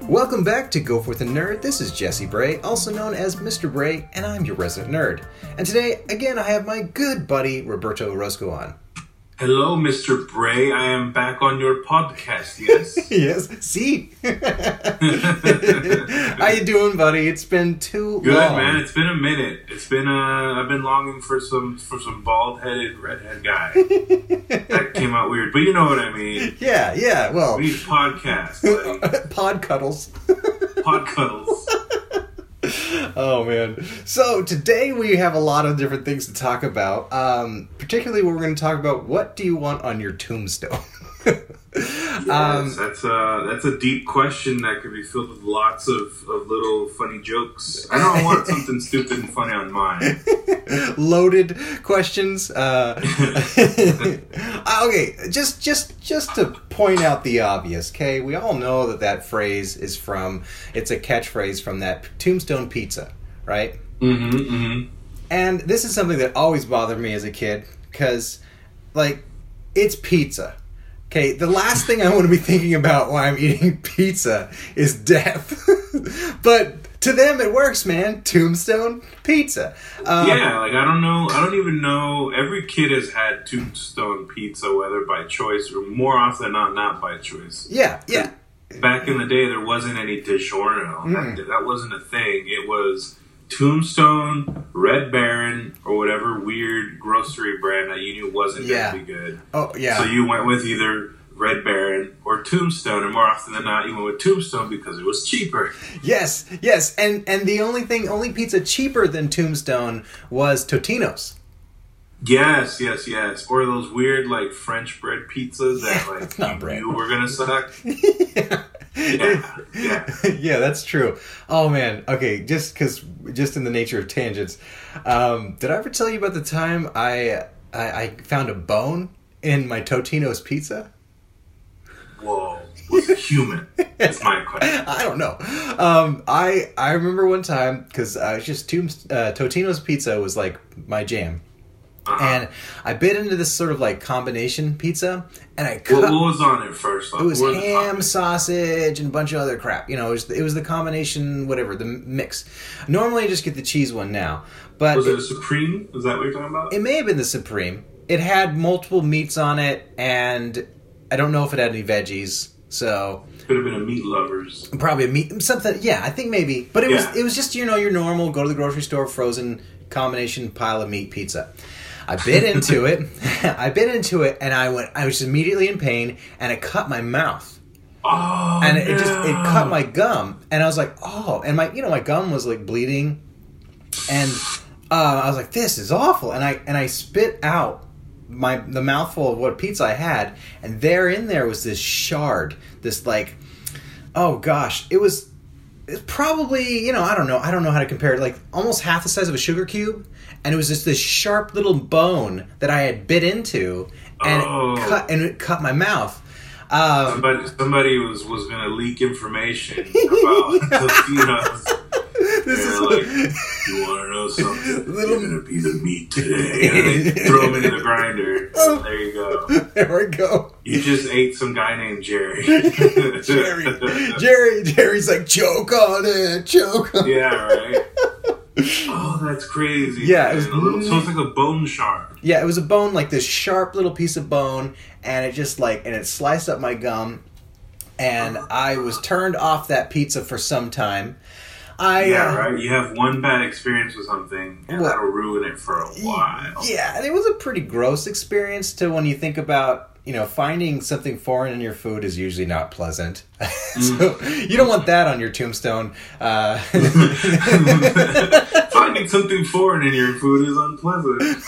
Welcome back to Go Forth and Nerd. This is Jesse Bray, also known as Mr. Bray, and I'm your resident nerd. And today, again, I have my good buddy Roberto Orozco on. Hello, Mr. Bray. I am back on your podcast, yes? Yes, see? How you doing, buddy? It's been too long. Good, man. It's been a minute. It's been, I've been longing for some bald-headed, redhead guy. That came out weird, but you know what I mean. Yeah, well. We need a podcast. Like, pod cuddles. pod cuddles. Oh, man. So, today we have a lot of different things to talk about. Particularly, we're going to talk about what do you want on your tombstone? Yes, that's a deep question that could be filled with lots of little funny jokes. I don't want something stupid and funny on mine. Loaded questions. Okay, just to point out the obvious, okay? We all know that phrase is it's a catchphrase from that Tombstone Pizza, right? Mm-hmm, mm-hmm. And this is something that always bothered me as a kid, because, like, it's pizza. Okay, the last thing I want to be thinking about while I'm eating pizza is death. But to them, it works, man. Tombstone Pizza. Yeah, like, I don't even know. Every kid has had Tombstone Pizza, whether by choice or more often than not by choice. Yeah. Back in the day, there wasn't any DiGiorno. That wasn't a thing. It was Tombstone, Red Baron, or whatever weird grocery brand that you knew wasn't going to be good. Oh, yeah. So you went with either Red Baron or Tombstone, and more often than not, you went with Tombstone because it was cheaper. Yes, and the only pizza cheaper than Tombstone was Totino's. Yes. Or those weird, like, French bread pizzas that, like, that's not bread. You were going to suck. Yeah. Yeah, that's true. Oh, man. Okay, just in the nature of tangents, did I ever tell you about the time I found a bone in my Totino's pizza? Whoa. Was it human? That's my question. I don't know. I remember one time, because Totino's pizza was, like, my jam. Uh-huh. And I bit into this sort of like combination pizza, and I cut. What was on it first? Like, it was ham, sausage, and a bunch of other crap. You know, it was the combination, whatever, the mix. Normally, I just get the cheese one now, but was it a Supreme? Is that what you're talking about? It may have been the Supreme. It had multiple meats on it, and I don't know if it had any veggies. So could have been a meat lovers. Probably a meat something. Yeah, I think maybe. But it was just your normal go to the grocery store frozen combination pile of meat pizza. I bit into it, and I was immediately in pain, and it cut my mouth. Oh, and it cut my gum, and I was like, oh, and my gum was like bleeding, and I was like, this is awful, and I spit out the mouthful of what pizza I had, and there was this shard, this like, oh gosh, it's probably, I don't know how to compare it, like almost half the size of a sugar cube. And it was just this sharp little bone that I had bit into, and it cut my mouth. Somebody was going to leak information about Totino's. Like, you want to know something? You're going to be the meat today. And they throw him into the grinder. There you go. There we go. You just ate some guy named Jerry. Jerry's like, choke on it. Yeah, right. Oh, that's crazy. Yeah, it was so it's like a bone shard. Yeah, it was a bone, like this sharp little piece of bone, and it sliced up my gum, and I was turned off that pizza for some time. Right. You have one bad experience with something, and that'll ruin it for a while. Yeah, and it was a pretty gross experience when you think about, finding something foreign in your food is usually not pleasant. So you don't want that on your tombstone. Finding something foreign in your food is unpleasant.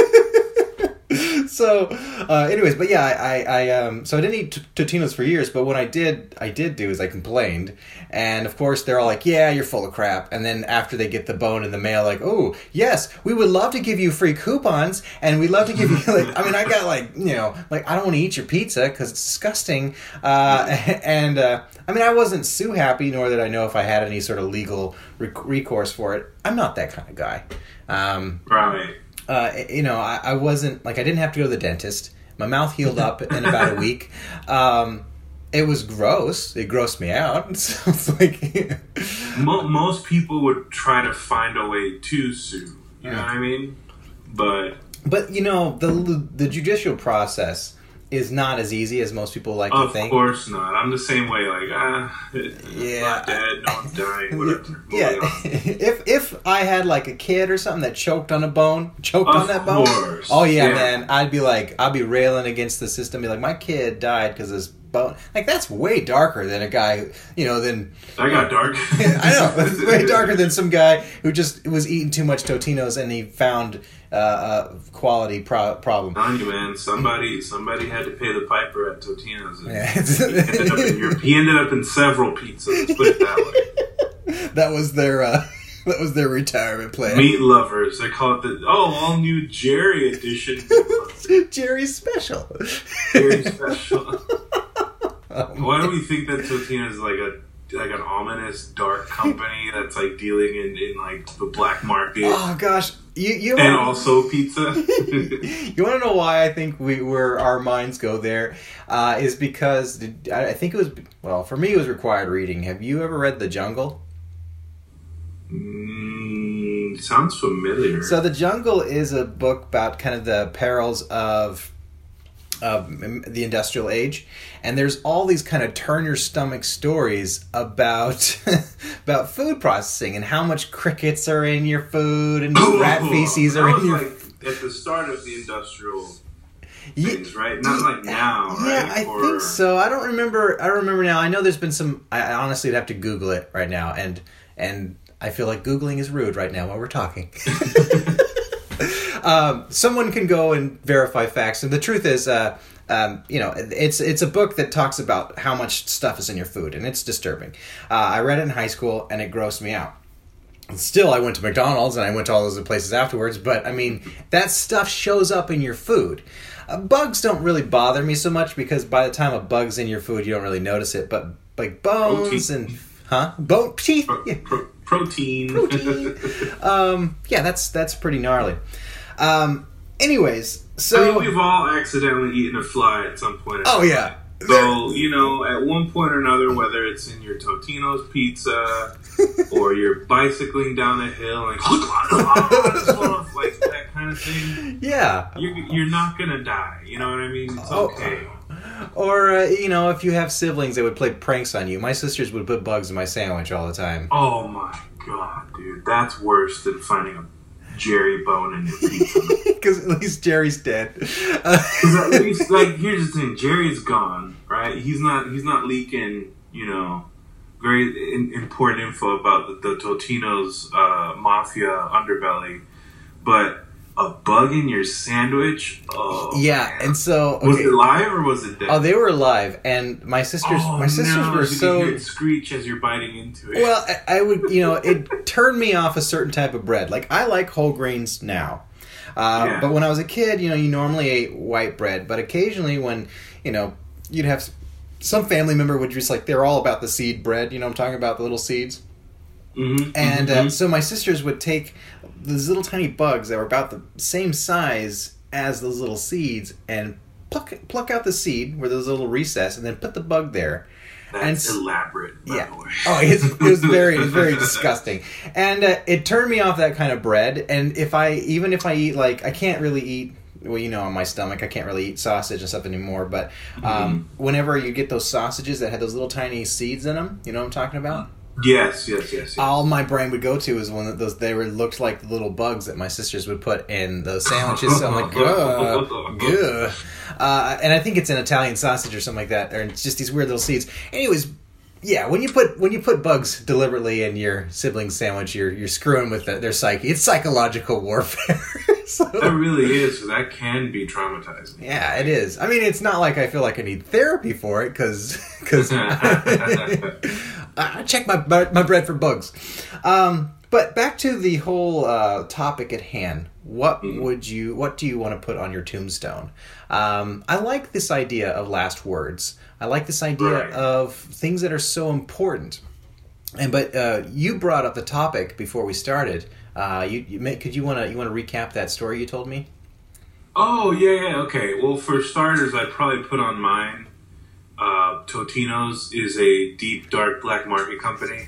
So, anyways, but yeah, so I didn't eat Totino's for years, but what I did do is I complained, and of course they're all like, yeah, you're full of crap, and then after they get the bone in the mail, like, oh, yes, we would love to give you free coupons, and we'd love to give you, like, I mean, I got like, like, I don't want to eat your pizza, because it's disgusting, and, I mean, I wasn't too happy, nor did I know if I had any sort of legal recourse for it. I'm not that kind of guy. Right. I wasn't, like, I didn't have to go to the dentist. My mouth healed up in about a week. It was gross. It grossed me out. So it's like most people would try to find a way to sue. You know what I mean? But the judicial process is not as easy as most people like to think. Of course not. I'm the same way. Like, I'm not dead. No, I'm dying. Whatever. Yeah. If I had like a kid or something that choked on that bone. Oh yeah, man. I'd be railing against the system. Be like, my kid died because this bone. Like, that's way darker than a guy. Than I got dark. I know. It's way darker than some guy who just was eating too much Totino's and he found a quality problem. I'm telling you, man. Somebody had to pay the piper at Totino's. Yeah. He ended up in several pizzas. Let's put it that way. That was their retirement plan. Meat lovers. They call it the all new Jerry edition. Jerry's special. Jerry's special. Why do we think that Totino's is like an ominous dark company that's like dealing in like the black market? Oh gosh, you and also pizza. You want to know why I think our minds go there? Is because I think it was for me it was required reading. Have you ever read The Jungle? Sounds familiar. So The Jungle is a book about kind of the perils of the industrial age, and there's all these kind of turn your stomach stories about food processing and how much crickets are in your food and rat feces are in your at the start of the industrial things, right? Not like now, right? Yeah, I think so. I don't remember now. I know there's been some. I honestly would have to Google it right now, and I feel like Googling is rude right now while we're talking. Someone can go and verify facts, and the truth is, it's a book that talks about how much stuff is in your food, and it's disturbing. I read it in high school, and it grossed me out. Still, I went to McDonald's, and I went to all those other places afterwards, but, I mean, that stuff shows up in your food. Bugs don't really bother me so much, because by the time a bug's in your food, you don't really notice it, but, like, bones and... Bone teeth? Yeah. Protein. Yeah, that's pretty gnarly. Anyways, so... we've all accidentally eaten a fly at some point. Yeah. So, at one point or another, whether it's in your Totino's pizza or you're bicycling down a hill and like that kind of thing. Yeah. You're not going to die. You know what I mean? It's okay. Or, if you have siblings that would play pranks on you. My sisters would put bugs in my sandwich all the time. Oh my god, dude. That's worse than finding a Jerry bone in your pizza. Because at least Jerry's dead. Because at least, here's the thing. Jerry's gone, right? He's not leaking, very important info about the Totino's mafia underbelly. But a bug in your sandwich? Oh, yeah, man. And so... Okay. Was it live or was it dead? Oh, they were alive, and my sisters were so... You hear it screech as you're biting into it. Well, I would, it turned me off a certain type of bread. Like, I like whole grains now. But when I was a kid, you normally ate white bread, but occasionally when, you'd have... Some family member would just, they're all about the seed bread, I'm talking about the little seeds. Mm-hmm, and so my sisters would take these little tiny bugs that were about the same size as those little seeds and pluck out the seed where there's a little recess and then put the bug there. That's elaborate, by the way. Oh, it was very disgusting. And it turned me off that kind of bread. And if I eat, I can't really eat, on my stomach, I can't really eat sausage and stuff anymore. But whenever you get those sausages that had those little tiny seeds in them, you know what I'm talking about? Yes. All my brain would go to is one of those. They looked like the little bugs that my sisters would put in those sandwiches. So I'm like, ugh. And I think it's an Italian sausage or something like that, or it's just these weird little seeds. Anyways, yeah, when you put bugs deliberately in your sibling's sandwich, you're screwing with their psyche. It's psychological warfare. So, that really is. So that can be traumatizing. Yeah, it is. I mean, it's not like I feel like I need therapy for it because I check my bread for bugs. But back to the whole topic at hand. What do you want to put on your tombstone? I like this idea of last words. I like this idea of things that are so important. But you brought up the topic before we started. You want to recap that story you told me? Oh yeah. Okay. Well, for starters, I'd probably put on mine Totino's is a deep, dark, black market company.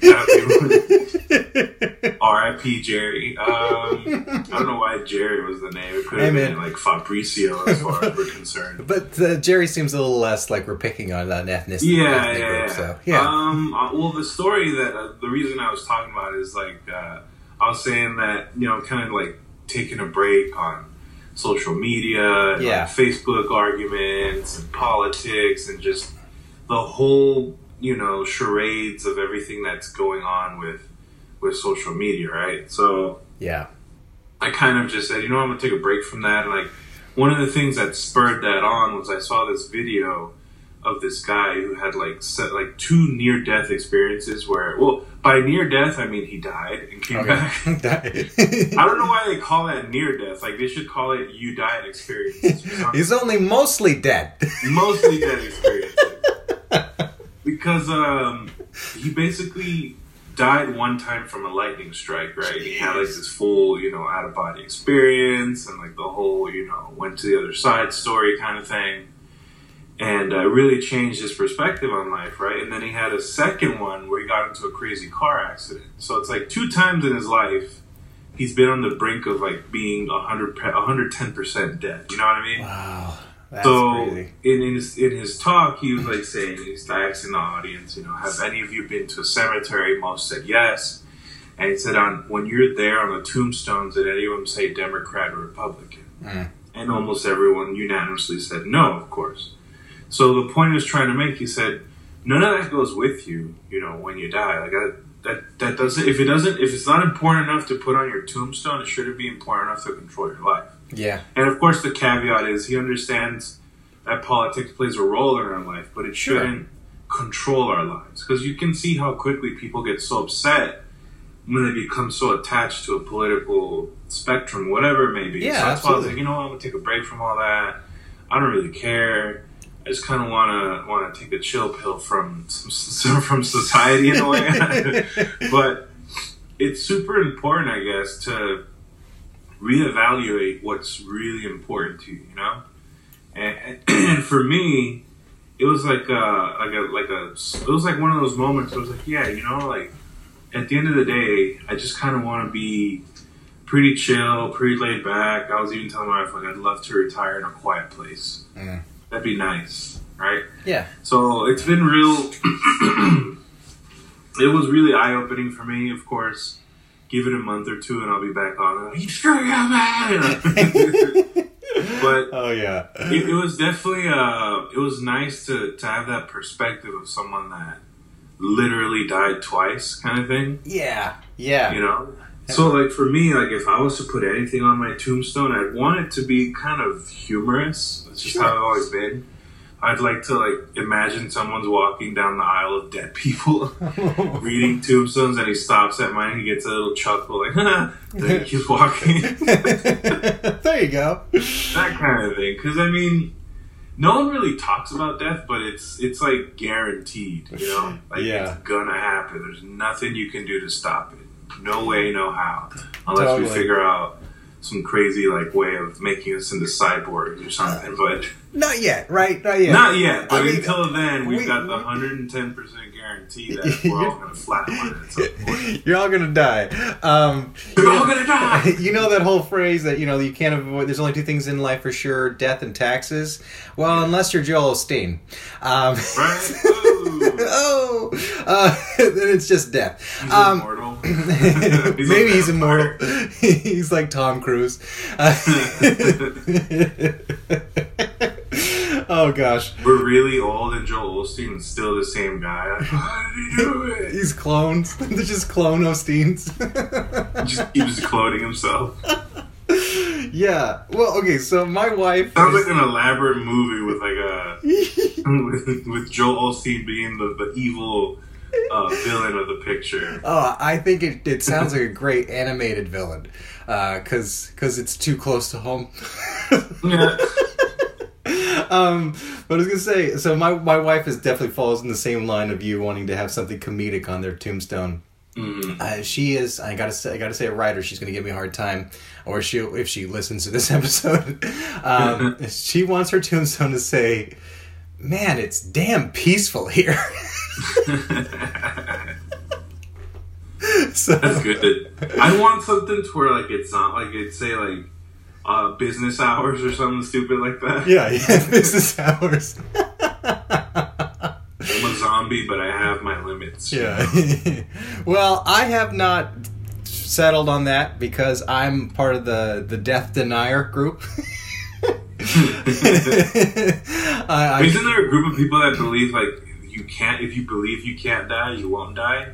R.I.P. Jerry. I don't know why Jerry was the name. It could have been like Fabricio as far as we're concerned. But Jerry seems a little less like we're picking on an ethnicity. Yeah. So, yeah. Well, the story that the reason I was talking about is like I was saying that kind of like taking a break on social media, and like Facebook arguments and politics, and just the whole charades of everything that's going on with social media, right? So yeah, I kind of just said, I'm gonna take a break from that. And like one of the things that spurred that on was I saw this video of this guy who had like two near-death experiences where, well, by near-death I mean he died and came back. I don't know why they call that near-death. Like they should call it you died experiences. He's only mostly dead. Mostly dead experiences. Because he basically died one time from a lightning strike, right? He had like this full, out-of-body experience and like the whole, went to the other side story kind of thing. And really changed his perspective on life, right? And then he had a second one where he got into a crazy car accident. So it's like 2 times in his life, he's been on the brink of like being 110% dead. You know what I mean? Wow. That's so crazy. in his talk, he was like saying, he's asking the audience, have any of you been to a cemetery? Most said yes. And he said, when you're there on the tombstones, did any of them say Democrat or Republican? And almost everyone unanimously said no, of course. So the point he was trying to make, he said, none of that goes with you, when you die. Like that doesn't. If it's not important enough to put on your tombstone, it shouldn't be important enough to control your life. Yeah. And of course, the caveat is he understands that politics plays a role in our life, but it shouldn't control our lives. Because you can see how quickly people get so upset when they become so attached to a political spectrum, whatever it may be. Yeah, so that's why I was absolutely. like, I'm gonna take a break from all that. I don't really care. I just kind of want to take a chill pill from society in a way. But it's super important, I guess, to reevaluate what's really important to you, And for me, it was like it was like one of those moments where it was like, like at the end of the day, I just kind of want to be pretty chill, pretty laid back. I was even telling my wife, like, I'd love to retire in a quiet place. That'd be nice, right? Yeah. So it's been real. It was really eye-opening for me, of course. Give it a month or 2 and I'll be back on. You screwing up, man! But oh yeah, it was definitely it was nice to have that perspective of someone that literally died twice, kind of thing. Yeah. So like for me, like if I was to put anything on my tombstone, I'd want it to be kind of humorous. That's just how I've always been. I'd like to like imagine someone's walking down the aisle of dead people, reading tombstones, and he stops at mine and he gets a little chuckle, like, then he keeps walking. There you go. That kind of thing. Because I mean, no one really talks about death, but it's like guaranteed, Like it's gonna happen. There's nothing you can do to stop it. No way, no how. Unless we figure out some crazy like way of making us into cyborgs or something, but not yet, right? Not yet. Not yet. But until then, we've got the 110% guarantee that we're all going to flatline at some point. You're all going to die. You're all going to die. You know that whole phrase that you can't avoid. There's only 2 things in life for sure: death and taxes. Well, unless you're Joel Osteen, right? Then it's just death. He's immortal. Maybe he's immortal. He's like Tom Cruise. Oh gosh, we're really old and Joel Osteen is still the same guy. Like, how did he do it? He's clones. They're just clone Osteens. He was cloning himself. Yeah. Well, okay. So my wife sounds like an elaborate movie with like with Joel Osteen being the evil villain of the picture. Oh, I think it sounds like a great animated villain, because it's too close to home. Yeah. But I was gonna say, so my wife is definitely falls in the same line of you wanting to have something comedic on their tombstone. Mm-hmm. She is. I gotta say it right, or she's gonna give me a hard time. Or if she listens to this episode, she wants her tombstone to say, man, it's damn peaceful here. So that's good. I want something to where like it's not like it'd say like business hours or something stupid like that. Yeah, business hours. I'm a zombie, but I have my limits. Yeah. Well, I have not settled on that because I'm part of the death denier group. Isn't there a group of people that believe like you can't, if you believe you can't die, you won't die?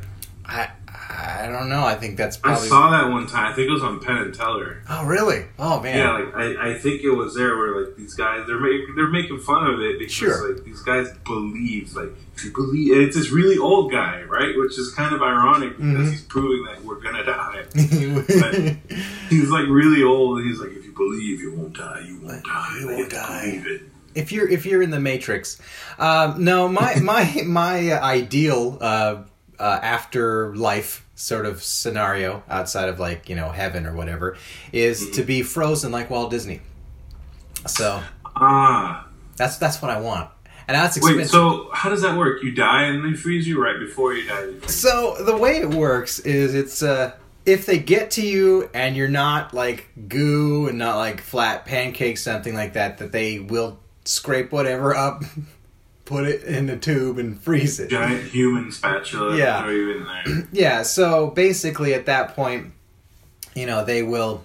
I don't know. I think that's probably... I saw that one time. I think it was on Penn and Teller. Oh, really? Oh, man. Yeah, like I think it was there where like these guys they're making fun of it because like these guys believe like if you believe, and it's this really old guy, right? Which is kind of ironic because he's proving that we're gonna die. But he's like really old, and he's like, if you believe you won't die, you won't die. You won't die. Believe it. If you're in the Matrix, no, my ideal afterlife sort of scenario outside of like heaven or whatever is to be frozen like Walt Disney. So that's what I want, and that's expensive. Wait, so how does that work? You die and they freeze you right before you die. So the way it works is it's if they get to you and you're not like goo and not like flat pancakes, something like that, that they will scrape whatever up, put it in a tube and freeze it. Giant human spatula. Yeah. Throw you in there. Yeah, so basically at that point, they will,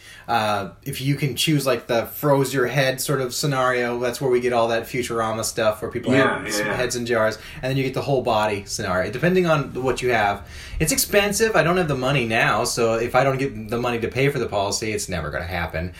if you can choose like the froze your head sort of scenario, that's where we get all that Futurama stuff where people have heads in jars, and then you get the whole body scenario. Depending on what you have, it's expensive. I don't have the money now, so if I don't get the money to pay for the policy, it's never going to happen.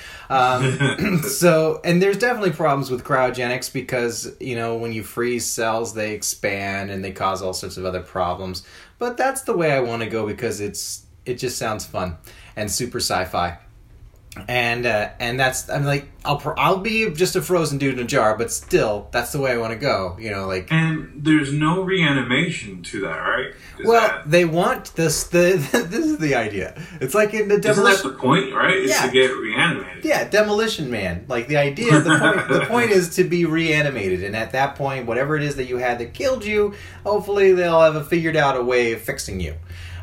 So, and there's definitely problems with cryogenics because, when you freeze cells, they expand and they cause all sorts of other problems. But that's the way I want to go because it just sounds fun and super sci-fi. And that's, I'm like, I'll be just a frozen dude in a jar, but still, that's the way I want to go. And there's no reanimation to that, right? They want this. This is the idea. It's like in the Demolition. Isn't that the point, right? Is to get reanimated. Yeah, Demolition Man. Like the idea, the point is to be reanimated, and at that point, whatever it is that you had that killed you, hopefully they'll have figured out a way of fixing you.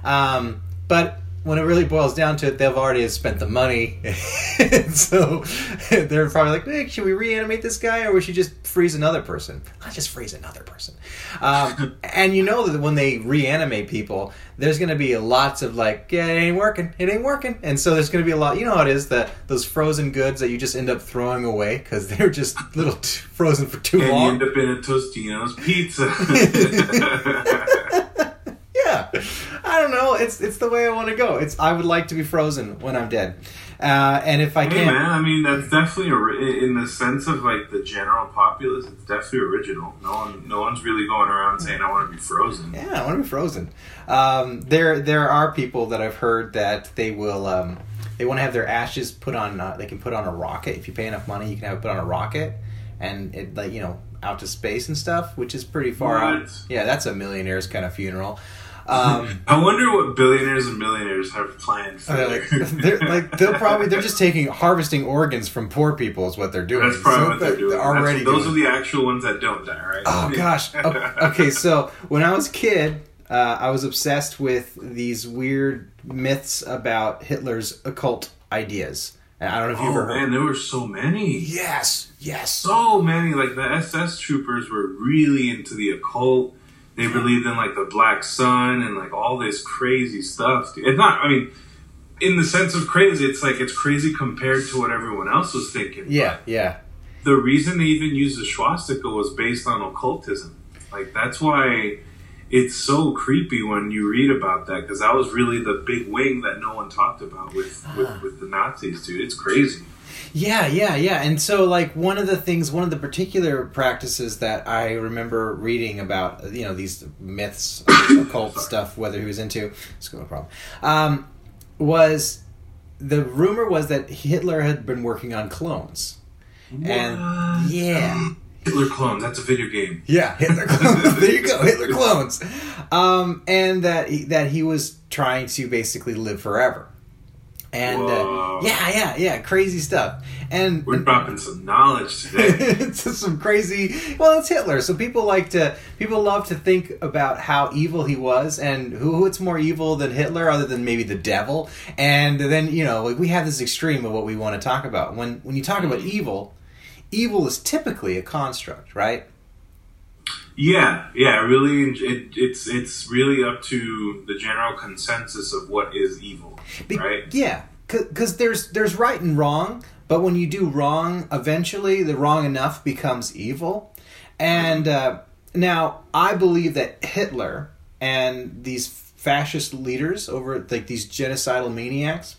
But when it really boils down to it, they've already spent the money. So they're probably like, hey, should we reanimate this guy or we should just freeze another person? Let's just freeze another person. And that when they reanimate people, there's going to be lots of like, yeah, it ain't working. And so there's going to be a lot, how it is, those frozen goods that you just end up throwing away because they're just frozen for too long. And you end up in a Tostino's pizza. Yeah, I don't know. It's the way I want to go. I would like to be frozen when I'm dead, and if I can't, man, I mean that's definitely in the sense of like the general populace. It's definitely original. No one's really going around saying I want to be frozen. Yeah, I want to be frozen. There are people that I've heard that they will they want to have their ashes put on. They can put on a rocket if you pay enough money. You can have it put on a rocket, and it out to space and stuff, which is pretty far out. Yeah, that's a millionaire's kind of funeral. I wonder what billionaires and millionaires have planned for they're just harvesting organs from poor people is what they're doing. That's probably what they're doing. Those are the actual ones that don't die, right? Oh gosh. Okay, so when I was a kid, I was obsessed with these weird myths about Hitler's occult ideas. And I don't know if you've ever heard. Man, there were so many. Yes. So many. Like the SS troopers were really into the occult. They believed in like the Black Sun and like all this crazy stuff. It's not, I mean, in the sense of crazy, it's like it's crazy compared to what everyone else was thinking. Yeah. The reason they even used the swastika was based on occultism. Like that's why it's so creepy when you read about that because that was really the big wing that no one talked about with the Nazis, dude. It's crazy. Yeah. And so, like, one of the particular practices that I remember reading about, these myths, occult stuff, whether he was into, it's no problem, was the rumor was that Hitler had been working on clones. What? And, yeah. Hitler clones, that's a video game. Yeah, Hitler clones. There you go, Hitler clones. And that he was trying to basically live forever. And crazy stuff. And we're dropping some knowledge today. It's some crazy. Well, it's Hitler, so people love to think about how evil he was, and who's more evil than Hitler, other than maybe the devil. And then we have this extreme of what we want to talk about. When you talk about evil is typically a construct, right? Yeah, really, it's really up to the general consensus of what is evil, right? Yeah, because there's right and wrong, but when you do wrong, eventually the wrong enough becomes evil. And now I believe that Hitler and these fascist leaders over these genocidal maniacs,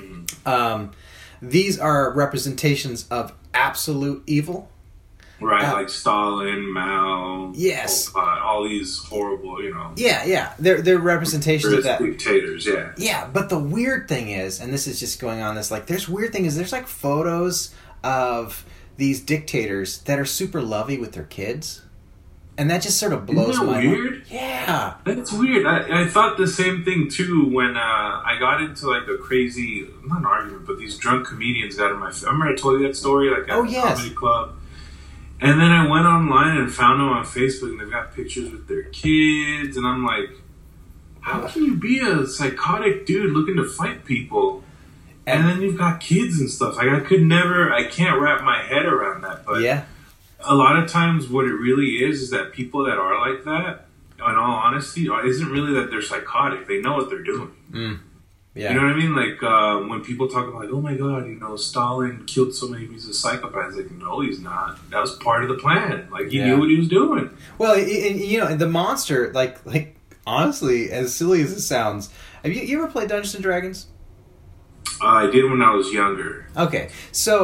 these are representations of absolute evil. Right, like Stalin, Mao, yes, Pol Pot, all these horrible, Yeah, they're representations of that. Dictators, yeah. Yeah, but the weird thing is, and this is just going on there's weird thing is there's photos of these dictators that are super lovey with their kids. And that just sort of blows my mind. Isn't that weird? Yeah. That's weird. I thought the same thing, too, when I got into, a crazy, not an argument, but these drunk comedians got in my... Remember I told you that story? At a comedy club? And then I went online and found them on Facebook, and they've got pictures with their kids, and I'm like, how can you be a psychotic dude looking to fight people? And then you've got kids and stuff. I can't wrap my head around that, but... Yeah. A lot of times what it really is that people that are like that, in all honesty, isn't really that they're psychotic. They know what they're doing. Yeah. You know what I mean? When people talk about, oh my God, Stalin killed so many, he's a psychopath. It's no, he's not. That was part of the plan. He knew what he was doing. Well, the monster, honestly, as silly as it sounds, have you ever played Dungeons & Dragons? I did when I was younger. Okay, so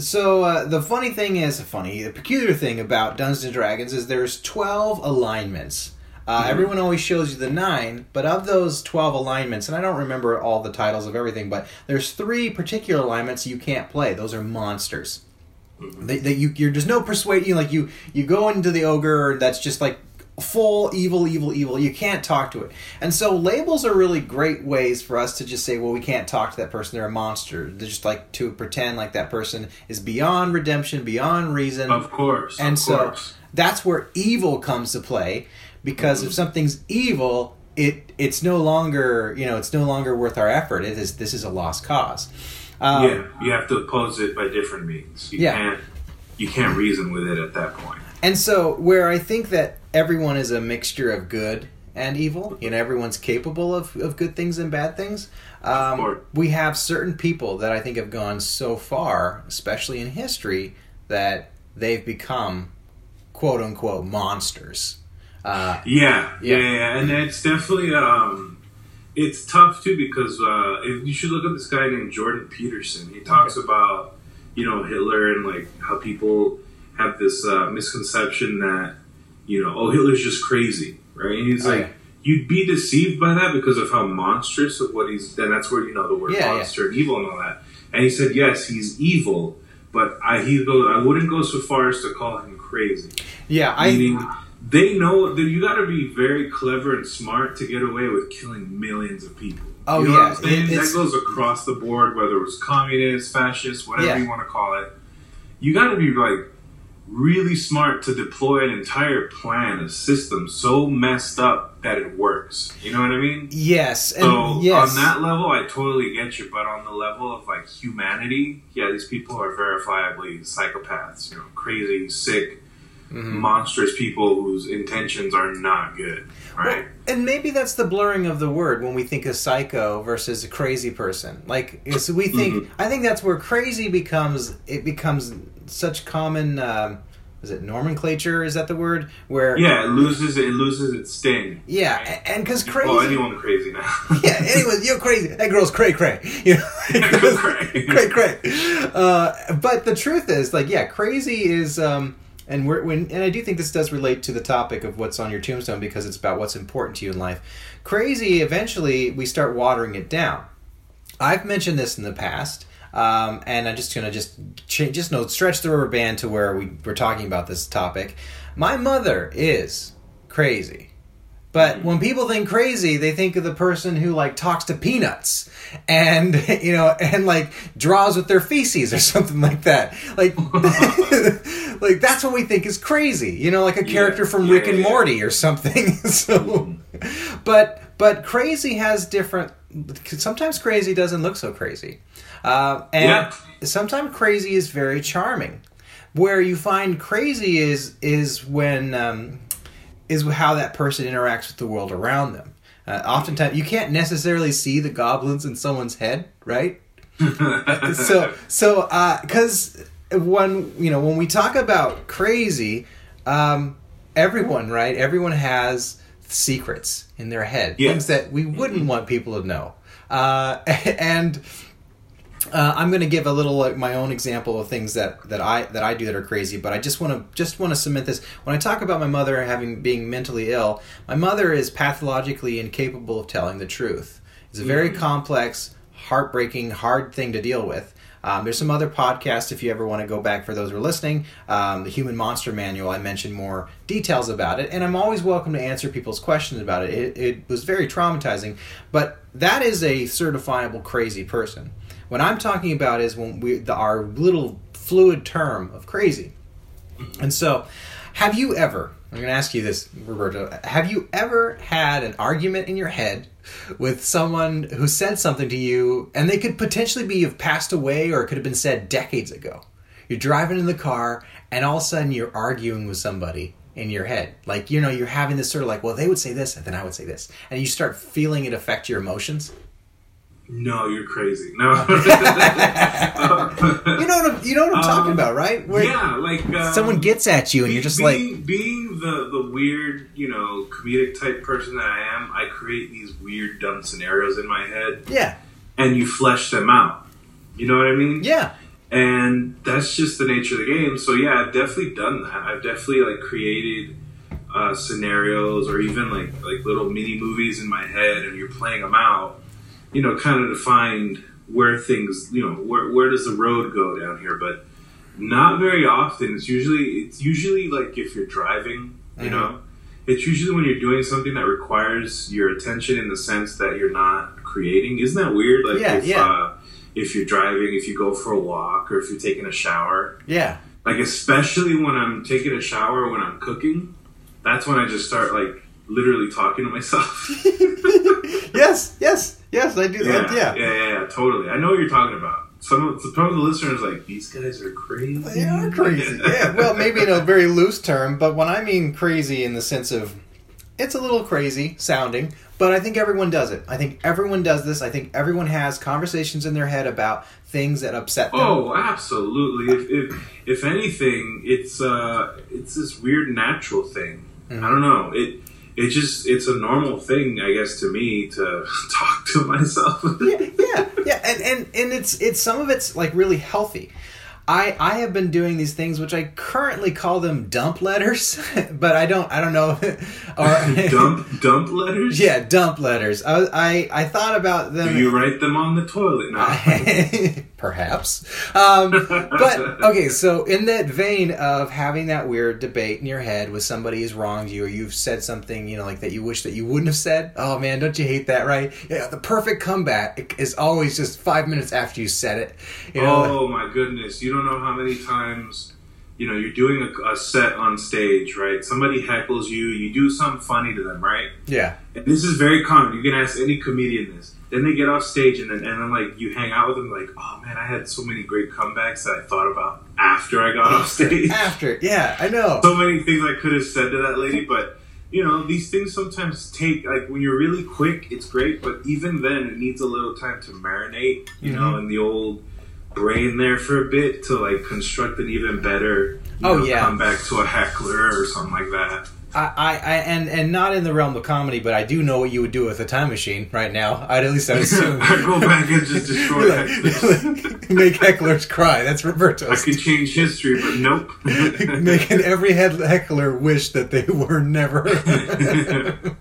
the peculiar thing about Dungeons & Dragons is there's 12 alignments. Everyone always shows you the 9, but of those 12 alignments, and I don't remember all the titles of everything, but there's 3 particular alignments you can't play. Those are monsters. There's no persuade. You go into the ogre, that's just full evil. You can't talk to it. And so labels are really great ways for us to just say, well, we can't talk to that person. They're a monster. They're just to pretend like that person is beyond redemption, beyond reason. Of course. And that's where evil comes to play, because if something's evil, it's no longer, it's no longer worth our effort. This is a lost cause. You have to oppose it by different means. You can't reason with it at that point. And so where I think that everyone is a mixture of good and evil, everyone's capable of good things and bad things. We have certain people that I think have gone so far, especially in history, that they've become quote unquote monsters. And it's definitely it's tough too, because you should look up this guy named Jordan Peterson. He talks about Hitler and how people have this misconception that Hitler's just crazy, right? And he's you'd be deceived by that because of how monstrous of what he's. Then that's where the word monster and evil and all that. And he said, yes, he's evil, but I wouldn't go so far as to call him crazy. Yeah, meaning they know that you got to be very clever and smart to get away with killing millions of people. Oh, you know what I'm saying? That goes across the board, whether it was communist, fascist, whatever you want to call it. You got to be really smart to deploy an entire plan, a system so messed up that it works. You know what I mean? Yes. On that level, I totally get you. But on the level of humanity, these people are verifiably psychopaths. Crazy, sick, monstrous people whose intentions are not good. Right? Well, and maybe that's the blurring of the word when we think of psycho versus a crazy person. So we think. I think that's where crazy becomes such common. Is it nomenclature? Is that the word? Where it loses its sting. Yeah, right? And because crazy. Well, anyone crazy now. Anyone, you're crazy. That girl's cray cray. Cray cray. But the truth is, crazy is. And I do think this does relate to the topic of what's on your tombstone, because it's about what's important to you in life. Crazy, eventually, we start watering it down. I've mentioned this in the past, and I'm just going to stretch the rubber band to where we're talking about this topic. My mother is crazy. But when people think crazy, they think of the person who like talks to peanuts and and like draws with their feces or something like that. Like like that's what we think is crazy. Like a character from Rick and Morty or something. So but crazy has different. Sometimes crazy doesn't look so crazy, and sometimes crazy is very charming. Where you find crazy is when is how that person interacts with the world around them. Oftentimes, you can't necessarily see the goblins in someone's head, right? So because when we talk about crazy, everyone has secrets in their head, things that we wouldn't want people to know, and I'm going to give a little my own example of things that I do that are crazy, but I just want to cement this. When I talk about my mother being mentally ill, my mother is pathologically incapable of telling the truth. It's a very complex, heartbreaking, hard thing to deal with. There's some other podcasts if you ever want to go back for those who are listening. The Human Monster Manual, I mentioned more details about it, and I'm always welcome to answer people's questions about it. It was very traumatizing, but that is a certifiable crazy person. What I'm talking about is our little fluid term of crazy. And so, have you ever, I'm going to ask you this, Roberto, have you ever had an argument in your head with someone who said something to you, and they could potentially have passed away, or it could have been said decades ago? You're driving in the car, and all of a sudden you're arguing with somebody in your head. Like, you're having this sort of like, well, they would say this, and then I would say this. And you start feeling it affect your emotions. No, you're crazy. No. You know what I'm talking about, right? Where someone gets at you and you're just being the weird, comedic type person that I am, I create these weird, dumb scenarios in my head. Yeah. And you flesh them out. You know what I mean? Yeah. And that's just the nature of the game. So yeah, I've definitely done that. I've definitely created scenarios, or even like little mini movies in my head, and you're playing them out. Kind of to find where things, where does the road go down here? But not very often. It's usually like if you're driving, it's usually when you're doing something that requires your attention in the sense that you're not creating. Isn't that weird? If you're driving, if you go for a walk, or if you're taking a shower. Yeah. Like, especially when I'm taking a shower, when I'm cooking, that's when I just start literally talking to myself. Yes, I do that. Yeah, totally. I know what you're talking about. Some of the listeners these guys are crazy. They are crazy. Yeah, well, maybe in a very loose term, but when I mean crazy in the sense of it's a little crazy sounding, but I think everyone does it. I think everyone does this. I think everyone has conversations in their head about things that upset them. Oh, absolutely. If anything, it's this weird natural thing. Mm-hmm. I don't know. It's a normal thing, I guess, to me to talk to myself. yeah, and it's some of it's really healthy. I have been doing these things which I currently call them dump letters, but I don't know. Or dump letters? Yeah, dump letters. I thought about them. Do you write them on the toilet now? Perhaps. But okay, so in that vein of having that weird debate in your head with somebody who's wronged you, or you've said something that you wish that you wouldn't have said. Oh man, don't you hate that, right? Yeah, the perfect comeback is always just 5 minutes after you said it. Oh my goodness. You don't know how many times, you're doing a set on stage, right? Somebody heckles you, you do something funny to them, right? Yeah. And this is very common. You can ask any comedian this. Then they get off stage and then you hang out with them oh man, I had so many great comebacks that I thought about after I got off stage. After, yeah, I know. So many things I could have said to that lady, but these things sometimes take, when you're really quick, it's great, but even then it needs a little time to marinate, in the old brain there for a bit to construct an even better comeback to a heckler or something like that. And not in the realm of comedy, but I do know what you would do with a time machine right now. I'd assume. I'd go back and just destroy hecklers. Make hecklers cry. That's Roberto's. I could change history, but nope. Making every heckler wish that they were never.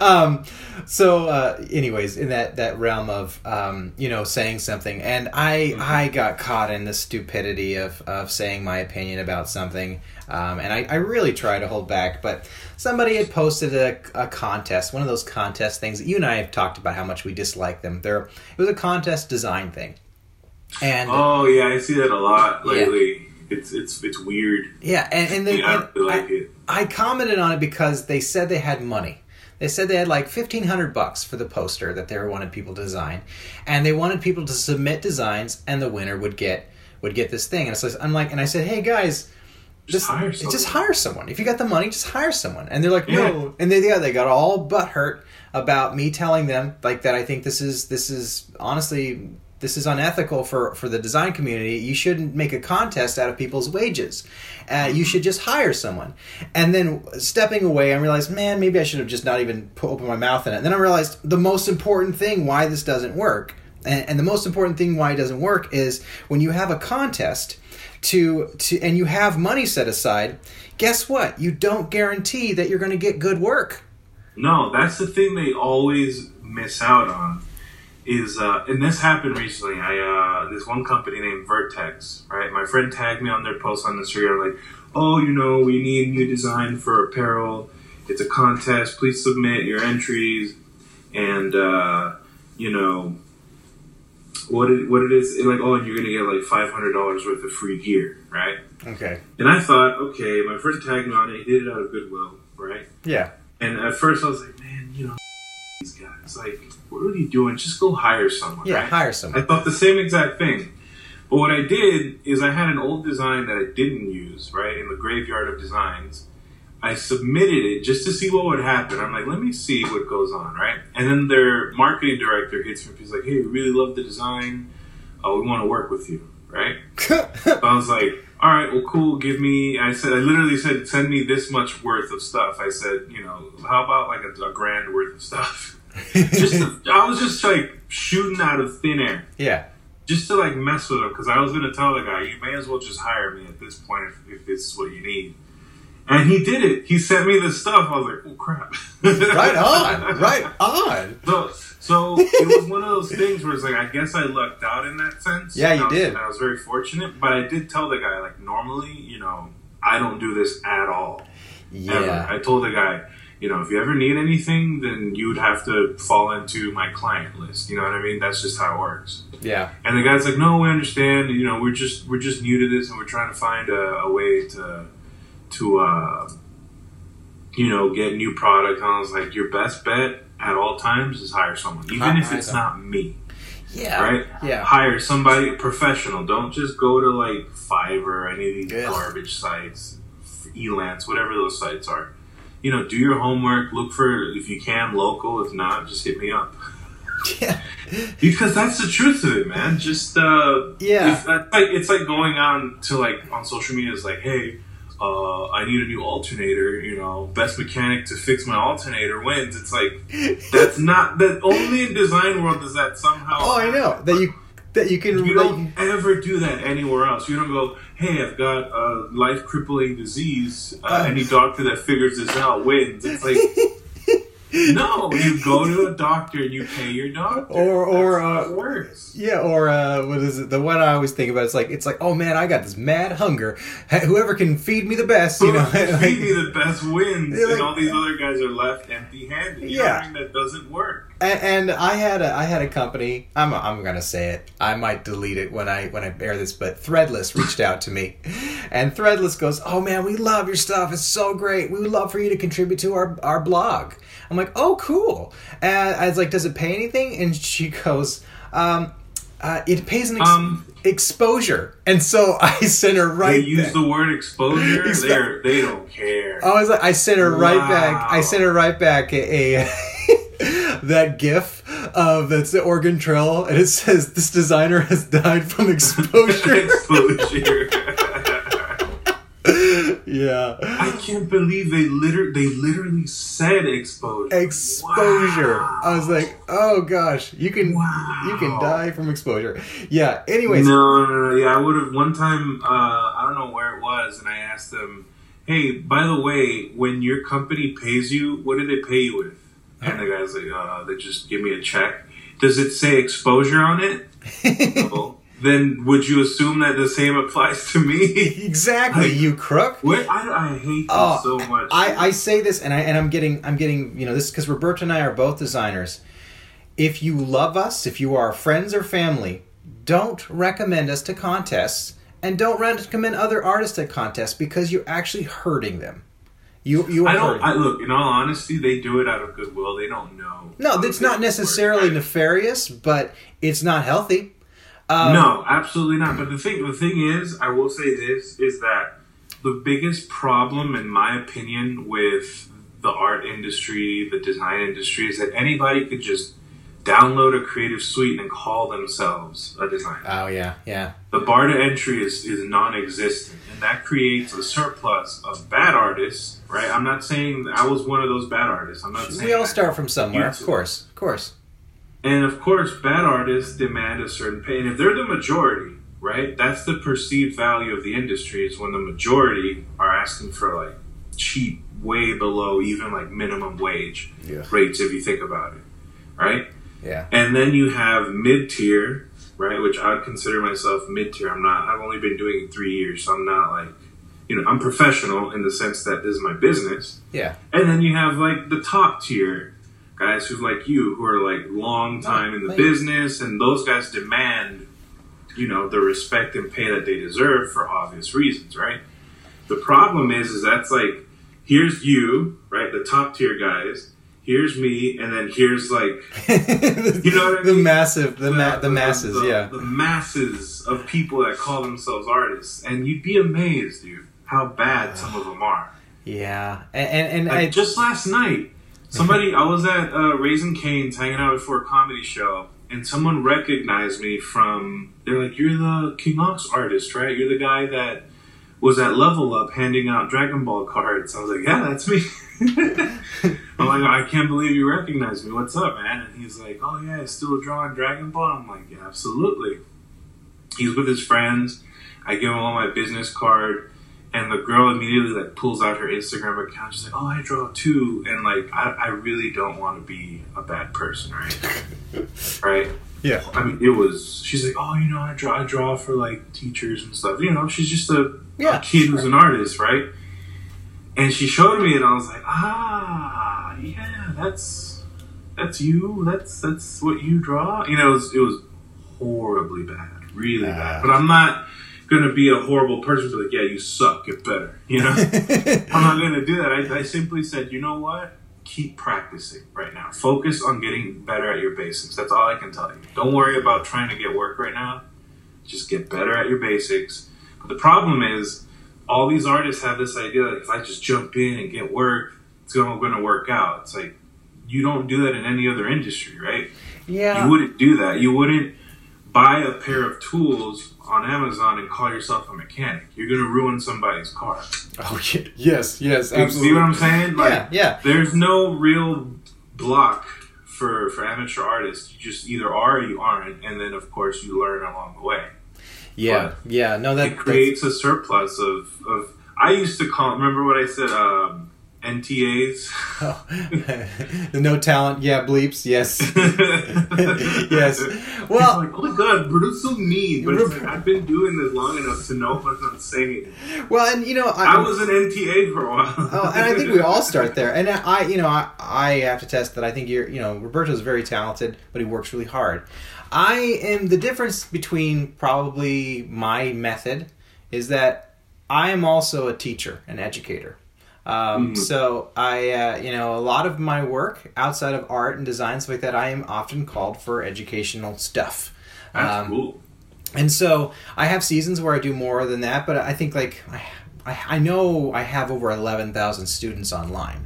Anyways, in that realm of saying something, and I got caught in the stupidity of saying my opinion about something, and I really try to hold back, but somebody had posted a contest, one of those contest things that you and I have talked about how much we dislike them. It was a contest design thing. And oh yeah, I see that a lot lately. Yeah. It's weird. Yeah, and then I don't like it. I commented on it because they said they had money. They said they had like $1,500 for the poster that they wanted people to design, and they wanted people to submit designs, and the winner would get this thing. And so I said, hey guys, just hire someone. If you got the money, just hire someone. And they're like, no. And they got all butthurt about me telling them like that. I think this is honestly. This is unethical for the design community. You shouldn't make a contest out of people's wages. You should just hire someone. And then stepping away, I realized, man, maybe I should have just not even opened my mouth in it. And then I realized the most important thing why this doesn't work, and the most important thing why it doesn't work is when you have a contest and you have money set aside, guess what? You don't guarantee that you're going to get good work. No, that's the thing they always miss out on. And this happened recently. This one company named Vertex, right? My friend tagged me on their post on Instagram, like, oh, we need new design for apparel. It's a contest. Please submit your entries. And, what it is, like, oh, and you're going to get like $500 worth of free gear, right? Okay. And I thought, okay, my friend tagged me on it. He did it out of goodwill, right? Yeah. And at first I was like, man, these guys, like, what are you doing? Just go hire someone. Yeah, right? Hire someone. I thought the same exact thing. But what I did is I had an old design that I didn't use, right, in the graveyard of designs. I submitted it just to see what would happen. I'm like, let me see what goes on, right? And then their marketing director hits me. He's like, hey, we really love the design. We want to work with you, right? So I was like, all right, well, cool. I literally said, send me this much worth of stuff. I said, how about like a grand worth of stuff? I was just like shooting out of thin air. Yeah. Just to like mess with him, because I was going to tell the guy, you may as well just hire me at this point if this is what you need. And he did it. He sent me this stuff. I was like, oh crap. Right on. So it was one of those things where it's like, I guess I lucked out in that sense. Yeah, you did. And I was very fortunate, but I did tell the guy, like, normally, I don't do this at all. Yeah. Ever. I told the guy, if you ever need anything, then you would have to fall into my client list. You know what I mean? That's just how it works. Yeah. And the guy's like, no, we understand. We're just new to this, and we're trying to find a way to get new product. And I was like, your best bet at all times is hire someone, even if it's not me. Yeah. Right? Yeah. Hire somebody professional. Don't just go to like Fiverr or any of these garbage sites, Elance, whatever those sites are. Do your homework. Look for, if you can, local. If not, just hit me up. Yeah. Because that's the truth of it, man. Just it's like going on to like on social media is like, hey, I need a new alternator, best mechanic to fix my alternator wins. It's like, that's not, that only in design world does that somehow I know. That you can... You don't ever do that anywhere else. You don't go, hey, I've got a life-crippling disease. Any doctor that figures this out wins. It's like... No, you go to a doctor and you pay your doctor. Or that's how it works. Yeah, or what is it? The one I always think about. It's like, oh man, I got this mad hunger. Whoever can feed me the best, feed me the best wins, and all these other guys are left empty-handed. That doesn't work. And I had a company. I'm gonna say it. I might delete it when I air this, but Threadless reached out to me, and Threadless goes, "Oh man, we love your stuff. It's so great. We would love for you to contribute to our blog." I'm like, "Oh, cool." And I was like, "Does it pay anything?" And she goes, "It pays an exposure." And so I sent her right. They use the word exposure. They don't care. I was like, I sent her right back. I sent her right back a that GIF of that's the Oregon Trail, and it says this designer has died from exposure. Exposure. Yeah. I can't believe they literally said exposure. Exposure. Wow. I was like, oh gosh, you can die from exposure. Yeah. Anyways. No. Yeah, I would have one time. I don't know where it was, and I asked them, "Hey, by the way, when your company pays you, what do they pay you with?" And the guy's like, they just give me a check. Does it say exposure on it? No. Then would you assume that the same applies to me? Exactly, you crook. I hate this so much. I say this, and I'm getting this because Roberto and I are both designers. If you love us, if you are friends or family, don't recommend us to contests, and don't recommend other artists to contests because you're actually hurting them. Look, in all honesty, they do it out of goodwill. They don't know. No, it's not necessarily nefarious, but it's not healthy. No, absolutely not. But the thing is, I will say this, is that the biggest problem, in my opinion, with the art industry, the design industry, is that anybody could just download a creative suite and call themselves a designer. Oh, yeah. The bar to entry is non-existent, and that creates a surplus of bad artists, right? I'm not saying I was one of those bad artists. I'm not saying we all start from somewhere, of course. And of course, bad artists demand a certain pay. And if they're the majority, right, that's the perceived value of the industry, is when the majority are asking for like cheap, way below even like minimum wage rates, if you think about it, right? Yeah. And then you have mid-tier, right, which I would consider myself mid-tier. I've only been doing it 3 years, so I'm not like, I'm professional in the sense that this is my business. Yeah. And then you have like the top tier guys who like you, who are like long time in the business, and those guys demand, the respect and pay that they deserve for obvious reasons, right? The problem is that's like, here's you, right, the top tier guys, here's me, and then here's like, you know what I mean? The masses, yeah. The masses of people that call themselves artists, and you'd be amazed, dude, how bad some of them are. Yeah, and just last night, I was at Raising Cane's hanging out before a comedy show, and someone recognized me from, they're like, you're the King Ox artist, right? You're the guy that was at Level Up handing out Dragon Ball cards. I was like, yeah, that's me. I'm like, I can't believe you recognize me. What's up, man? And he's like, oh yeah, I still drawing Dragon Ball? I'm like, yeah, absolutely. He's with his friends. I give him all my business card. And the girl immediately like pulls out her Instagram account. She's like, "Oh, I draw too." And like, I really don't want to be a bad person, right? Right? Yeah. I mean, she's like, "Oh, I draw for like teachers and stuff." She's just a kid who's an artist, right? And she showed me, and I was like, yeah, that's you. That's what you draw. It was horribly bad, really bad. But I'm not gonna be a horrible person, but like, yeah, you suck, get better, I'm not gonna do that. I simply said, you know what, keep practicing right now, focus on getting better at your basics. That's all I can tell you. Don't worry about trying to get work right now, just get better at your basics. But the problem is, all these artists have this idea that if I just jump in and get work, it's gonna work out. It's like, you don't do that in any other industry, right? Yeah. You wouldn't do that. You wouldn't buy a pair of tools on Amazon and call yourself a mechanic. You're going to ruin somebody's car. Oh, yes, absolutely. See what I'm saying? Like, yeah. There's no real block for amateur artists. You just either are or you aren't, and then, of course, you learn along the way. Yeah, but no, it creates a surplus of I used to call, remember what I said, NTAs? The no talent, bleeps, yes. Yes. Well, like, oh my god, Bruno's so mean. But it's like, I've been doing this long enough to know what I'm saying. Well, and I was an NTA for a while. And I think we all start there. And I have to test that. I think Roberto's very talented, but he works really hard. The difference between probably my method is that I am also a teacher, an educator. So I, a lot of my work outside of art and design, stuff like that, I am often called for educational stuff. That's cool. And so I have seasons where I do more than that, but I think like I know I have over 11,000 students online.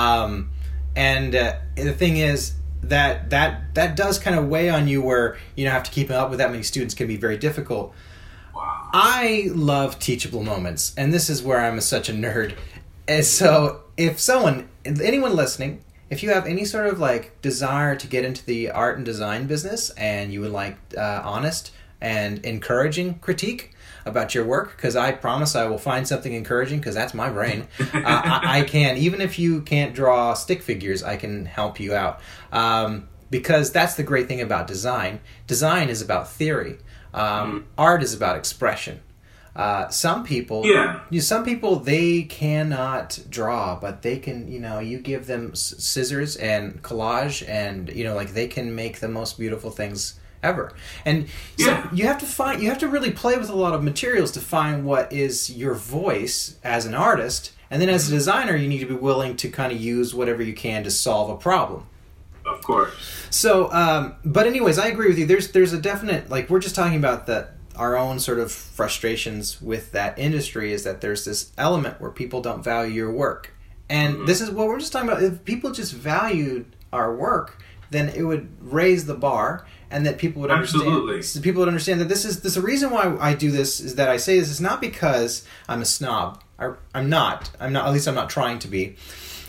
And the thing is that does kind of weigh on you where have to keep up with that many students can be very difficult. Wow. I love teachable moments, and this is where I'm such a nerd. And so if anyone listening, if you have any sort of like desire to get into the art and design business and you would like honest and encouraging critique about your work, because I promise I will find something encouraging, because that's my brain. I can, even if you can't draw stick figures, I can help you out. Because that's the great thing about design. Design is about theory. Art is about expression. Some people, they cannot draw, but they can, you give them scissors and collage, and, they can make the most beautiful things ever. And so you have to really play with a lot of materials to find what is your voice as an artist. And then as a designer, you need to be willing to kind of use whatever you can to solve a problem. Of course. So, but anyways, I agree with you. There's a definite, we're just talking about our own sort of frustrations with that industry, is that there's this element where people don't value your work. And this is what we're just talking about. If people just valued our work, then it would raise the bar, and that people would understand. Absolutely. People would understand that this is the reason why I do this, is that I say this is not because I'm a snob. I'm not. At least I'm not trying to be.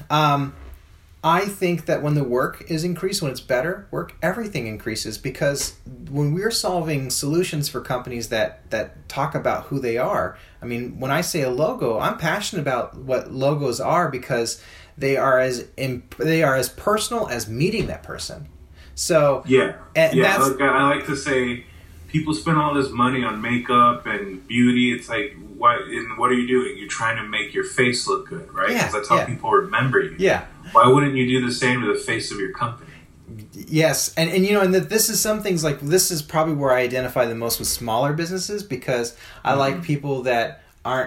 I think that when the work is increased, when it's better work, everything increases, because when we're solving solutions for companies that talk about who they are, I mean, when I say a logo, I'm passionate about what logos are, because they are as personal as meeting that person. So I like to say, people spend all this money on makeup and beauty. It's like, what are you doing? You're trying to make your face look good, right? Because that's how people remember you. Yeah. Why wouldn't you do the same to the face of your company? Yes, and that this is some things, this is probably where I identify the most with smaller businesses, because I like people that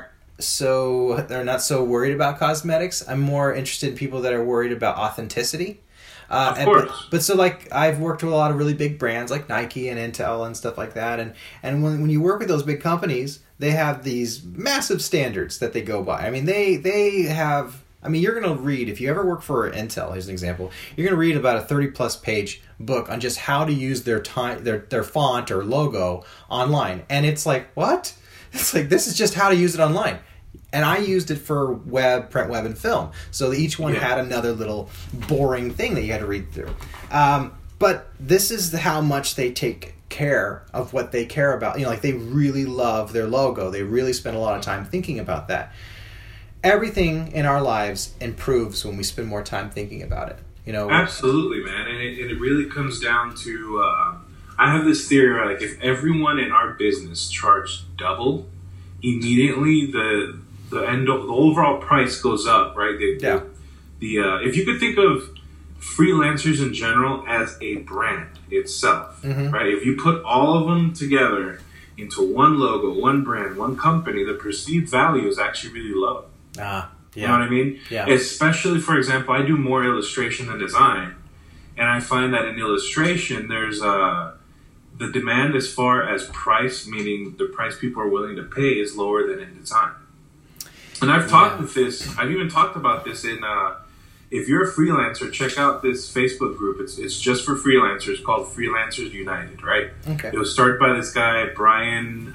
they're not so worried about cosmetics. I'm more interested in people that are worried about authenticity. Of course. But so I've worked with a lot of really big brands like Nike and Intel and stuff like that, and when you work with those big companies, they have these massive standards that they go by. I mean, they have. I mean, you're going to read, if you ever work for Intel, here's an example, you're going to read about a 30-plus page book on just how to use their font or logo online. And it's like, what? It's like, this is just how to use it online. And I used it for print, web, and film. So each one had another little boring thing that you had to read through. But this is how much they take care of what they care about. They really love their logo. They really spend a lot of time thinking about that. Everything in our lives improves when we spend more time thinking about it. Absolutely, man. And it really comes down to, I have this theory, right? If everyone in our business charged double, immediately the overall price goes up, right? If you could think of freelancers in general as a brand itself, right? If you put all of them together into one logo, one brand, one company, the perceived value is actually really low. You know what I mean? Yeah. Especially, for example, I do more illustration than design, and I find that in illustration, there's the demand as far as price, meaning the price people are willing to pay, is lower than in design. And I've even talked about this in, if you're a freelancer, check out this Facebook group. It's just for freelancers, called Freelancers United, right? Okay. It was started by this guy, Brian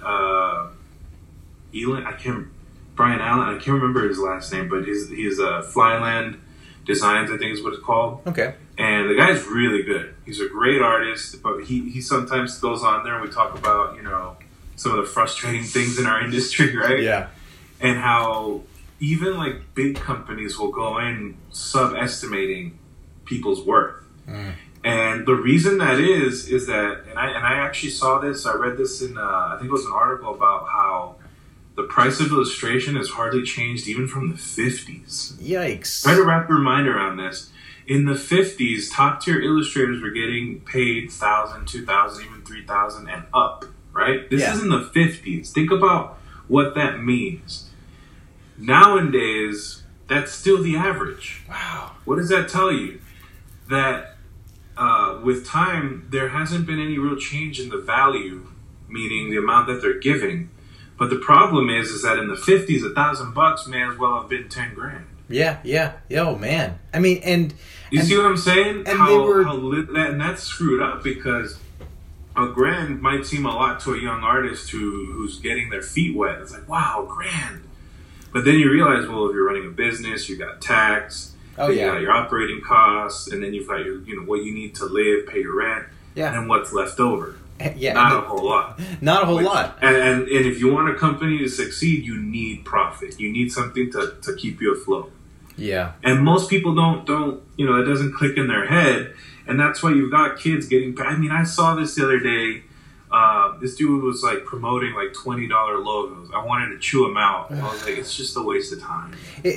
Allen, I can't remember his last name, but he's Flyland Designs, I think is what it's called. Okay. And the guy's really good. He's a great artist, but he sometimes goes on there and we talk about, some of the frustrating things in our industry, right? Yeah. And how even big companies will go in subestimating people's worth. And the reason that is that, and I actually saw this, I read this in, I think it was an article about how the price of illustration has hardly changed even from the 50s. Yikes. Try to wrap your mind around this. In the 50s, top-tier illustrators were getting paid $1,000, $2,000, even $3,000 and up, right? This is in the 50s. Think about what that means. Nowadays, that's still the average. Wow. What does that tell you? That with time, there hasn't been any real change in the value, meaning the amount that they're giving. But the problem is that in the 50s, $1,000 may as well have been 10 grand. Yeah. Oh man. I mean, and you see what I'm saying? And and that's screwed up, because a grand might seem a lot to a young artist who's getting their feet wet. It's like, wow, grand. But then you realize, well, if you're running a business, you got tax, you got your operating costs, and then you've got your, what you need to live, pay your rent, and then what's left over. Yeah, not a whole lot. Not a whole lot. And if you want a company to succeed, you need profit. You need something to keep you afloat. Yeah. And most people don't it doesn't click in their head, and that's why you've got kids getting. I mean, I saw this the other day. This dude was like promoting like $20 logos. I wanted to chew him out. I was like, it's just a waste of time. It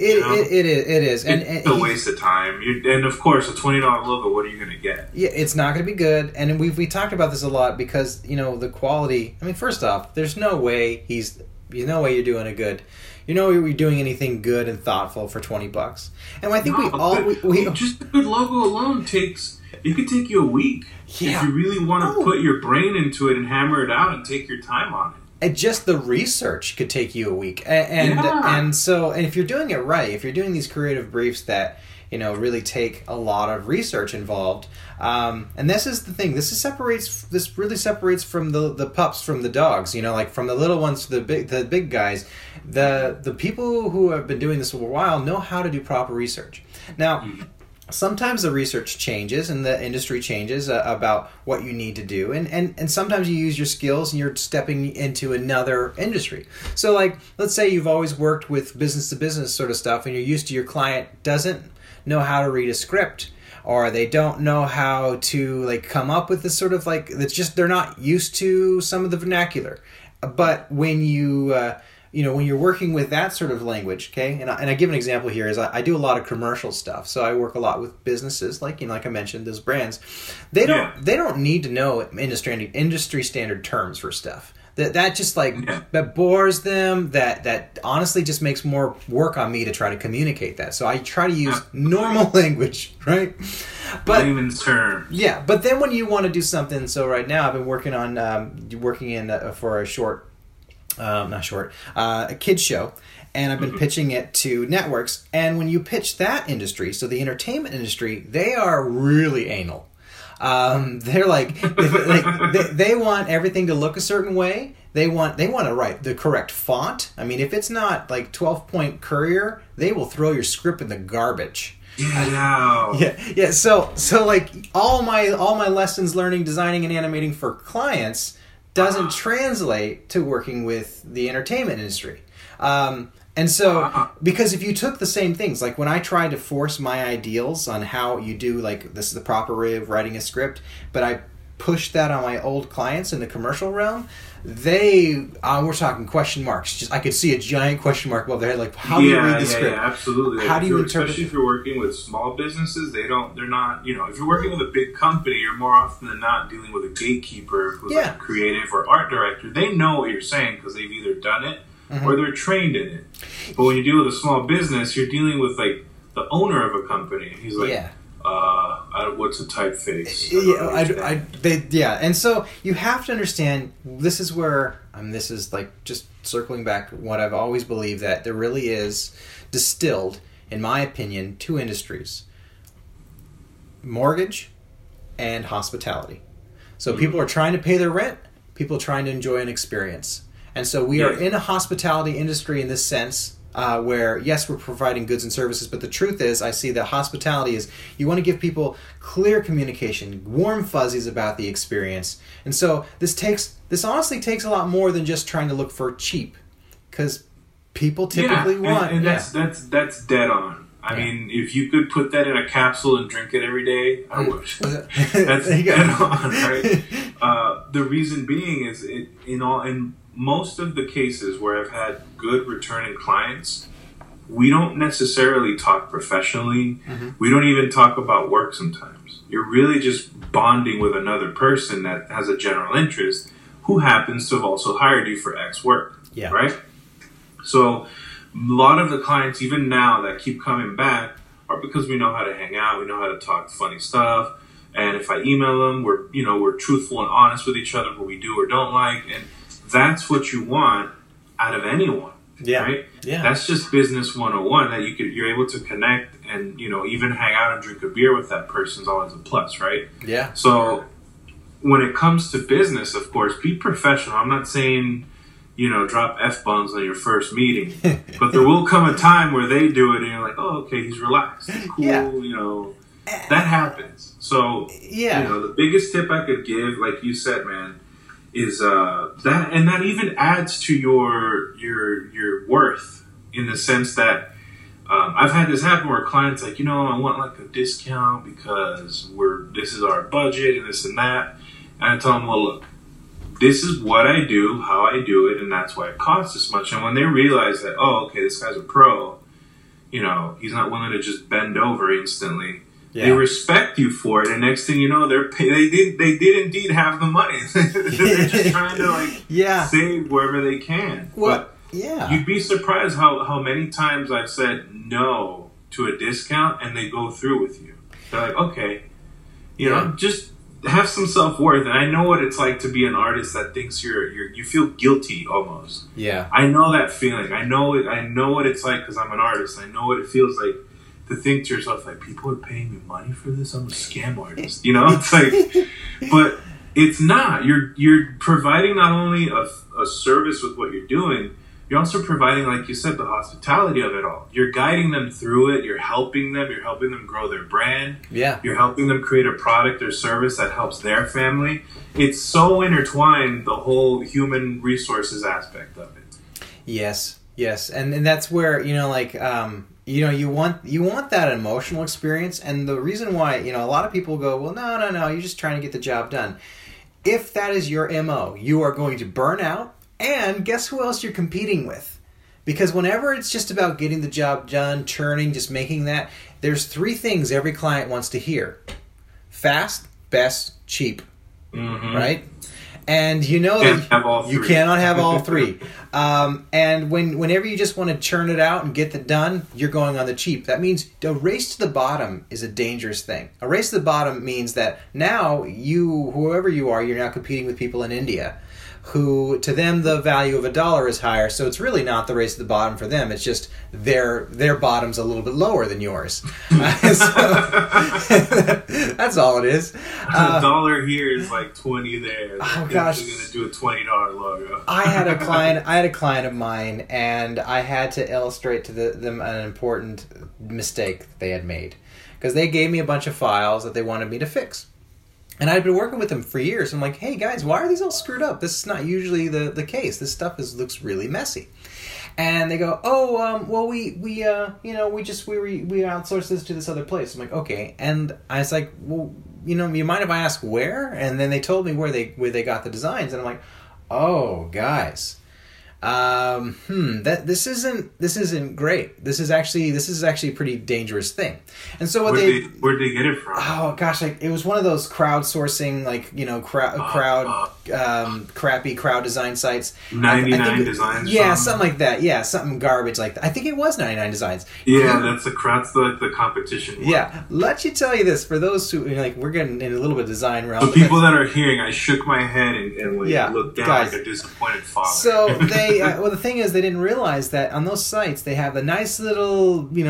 is. And it's a waste of time. And of course, a $20 logo, what are you going to get? Yeah, it's not going to be good. And we talked about this a lot because, the quality. I mean, first off, there's no way you're doing a good. You're doing anything good and thoughtful for $20. And I think just a good logo alone it could take you a week. Yeah. If you really want to put your brain into it and hammer it out and take your time on it. And just the research could take you a week. And if you're doing it right, if you're doing these creative briefs that, really take a lot of research involved, and this is the thing, this really separates from the pups from the dogs, like from the little ones to the big guys. The people who have been doing this for a while know how to do proper research. Now, sometimes the research changes and the industry changes about what you need to do. And sometimes you use your skills and you're stepping into another industry. So like, let's say you've always worked with business to business sort of stuff and you're used to your client doesn't know how to read a script, or they don't know how to like come up with this sort of like, it's just, they're not used to some of the vernacular. But when when you're working with that sort of language, okay, and I give an example here is I do a lot of commercial stuff, so I work a lot with businesses like like I mentioned, those brands. They don't need to know industry standard terms for stuff. That just that bores them. That honestly just makes more work on me to try to communicate that. So I try to use normal language, right? But layman's term. Yeah, but then when you want to do something, so right now I've been working on for a kids show, and I've been pitching it to networks. And when you pitch that industry, so the entertainment industry, they are really anal. They're they want everything to look a certain way. They want to write the correct font. I mean, if it's not like 12-point Courier, they will throw your script in the garbage. Yeah. So like all my lessons learning, designing, and animating for clients doesn't translate to working with the entertainment industry. And so, because if you took the same things, like when I tried to force my ideals on how you do, like, this is the proper way of writing a script, but I pushed that on my old clients in the commercial realm, we're talking question marks. Just I could see a giant question mark above their head, like, how do you read the script? Yeah, absolutely. How do you interpret? Especially if you're working with small businesses, they're not, if you're working with a big company, you're more often than not dealing with a gatekeeper who's like a creative or art director. They know what you're saying because they've either done it or they're trained in it. But when you deal with a small business, you're dealing with like the owner of a company. He's like, what's a typeface? And so you have to understand. This is where this is like just circling back what I've always believed, that there really is distilled, in my opinion, two industries: mortgage and hospitality. So people are trying to pay their rent. People are trying to enjoy an experience. And so we are in a hospitality industry in this sense, where, yes, we're providing goods and services, but the truth is, I see that hospitality is, you want to give people clear communication, warm fuzzies about the experience. And so this honestly takes a lot more than just trying to look for cheap, because people typically want... And that's dead on. I mean, if you could put that in a capsule and drink it every day, I wish. That's dead on, right? The reason being is, in most of the cases where I've had good returning clients, we don't necessarily talk professionally. We don't even talk about work sometimes. You're really just bonding with another person that has a general interest who happens to have also hired you for X work. Yeah. Right? So a lot of the clients, even now, that keep coming back are because we know how to hang out, we know how to talk funny stuff. And if I email them, we're truthful and honest with each other, what we do or don't like. And that's what you want out of anyone, right? Yeah. That's just business 101, that you're able to connect and, even hang out and drink a beer with that person is always a plus, right? Yeah. So when it comes to business, of course, be professional. I'm not saying, drop F-bombs on your first meeting, but there will come a time where they do it and you're like, oh, okay, he's relaxed, cool, that happens. So, the biggest tip I could give, like you said, man, is that, and that even adds to your worth in the sense that I've had this happen where clients like, I want like a discount because this is our budget and this and that, and I tell them, well, look, this is what I do, how I do it, and that's why it costs this much. And when they realize that, oh, okay, this guy's a pro, he's not willing to just bend over instantly. Yeah. They respect you for it, and next thing you know, they did indeed have the money. They're just trying to save wherever they can. What? Yeah. You'd be surprised how many times I've said no to a discount and they go through with you. They're like, okay, just have some self-worth. And I know what it's like to be an artist that thinks you feel guilty almost. Yeah. I know that feeling. I know what it's like because I'm an artist. I know what it feels like to think to yourself, like, people are paying me money for this? I'm a scam artist. It's like, but it's not. You're providing not only a service with what you're doing, you're also providing, like you said, the hospitality of it all. You're guiding them through it. You're helping them grow their brand. Yeah. You're helping them create a product or service that helps their family. It's so intertwined, the whole human resources aspect of it. Yes. And that's where, you want that emotional experience. And the reason why, a lot of people go, well, no, you're just trying to get the job done. If that is your MO, you are going to burn out. And guess who else you're competing with? Because whenever it's just about getting the job done, churning, just making that, there's 3 things every client wants to hear. Fast, best, cheap. Mm-hmm. Right? And you cannot have all 3. And whenever you just want to churn it out and get it done, you're going on the cheap. That means a race to the bottom is a dangerous thing. A race to the bottom means that now whoever you are, you're now competing with people in India, who, to them, the value of $1 is higher. So it's really not the race to the bottom for them. It's just their bottom's a little bit lower than yours. That's all it is. $1 here is like 20 there. Oh gosh, they're gonna do a $20 logo. I had a client of mine, and I had to illustrate to them an important mistake that they had made, because they gave me a bunch of files that they wanted me to fix. And I'd been working with them for years. I'm like, hey guys, why are these all screwed up? This is not usually the case. This stuff looks really messy. And they go, well, we outsource this to this other place. I'm like, okay. And I was like, well, you mind if I ask where? And then they told me where they got the designs, and I'm like, oh, guys. This isn't great. This is actually a pretty dangerous thing. And so where'd they get it from? Oh gosh, it was one of those crowdsourcing, crappy crowd design sites. 99 Designs. Yeah, something like that. Yeah, something garbage like that. I think it was 99 Designs. Yeah, that's the competition one. Yeah, let you tell you this, for those who we're getting in a little bit of design realm. For people that are hearing, I shook my head and looked down like a disappointed father. So they. Well, the thing is, they didn't realize that on those sites they have a nice little, they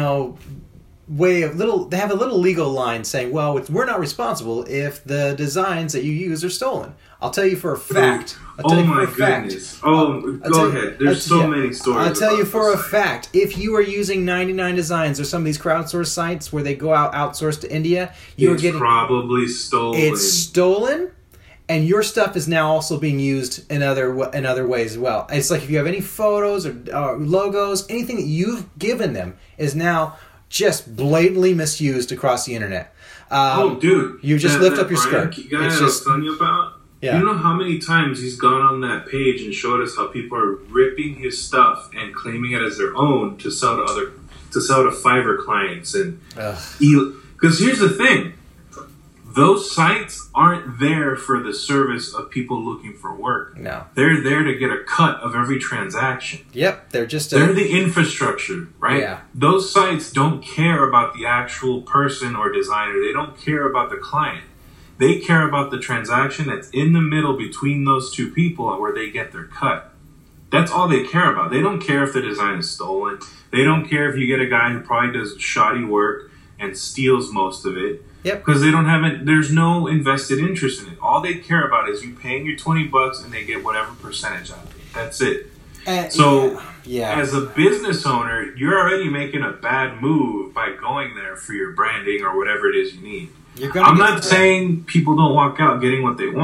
have a little legal line saying, well, we're not responsible if the designs that you use are stolen. I'll tell you for a fact. Oh my goodness. Oh, go ahead. There's so many stories. I'll tell you for a fact. If you are using 99 Designs or some of these crowdsourced sites where they go outsourced to India, it's probably stolen. It's stolen. And your stuff is now also being used in other ways as well. It's like if you have any photos or logos, anything that you've given them is now just blatantly misused across the internet. Dude. You just lift up your skirt. The guy I was telling you about, you know how many times he's gone on that page and showed us how people are ripping his stuff and claiming it as their own to sell to Fiverr clients. And because here's the thing. Those sites aren't there for the service of people looking for work. No. They're there to get a cut of every transaction. Yep, they're the infrastructure, right? Yeah. Those sites don't care about the actual person or designer. They don't care about the client. They care about the transaction that's in the middle between those two people and where they get their cut. That's all they care about. They don't care if the design is stolen. They don't care if you get a guy who probably does shoddy work and steals most of it. Yep. Because there's no invested interest in it. All they care about is you paying your $20 and they get whatever percentage out of it. That's it. As a business owner, you're already making a bad move by going there for your branding or whatever it is you need. I'm not saying people don't walk out getting what they want.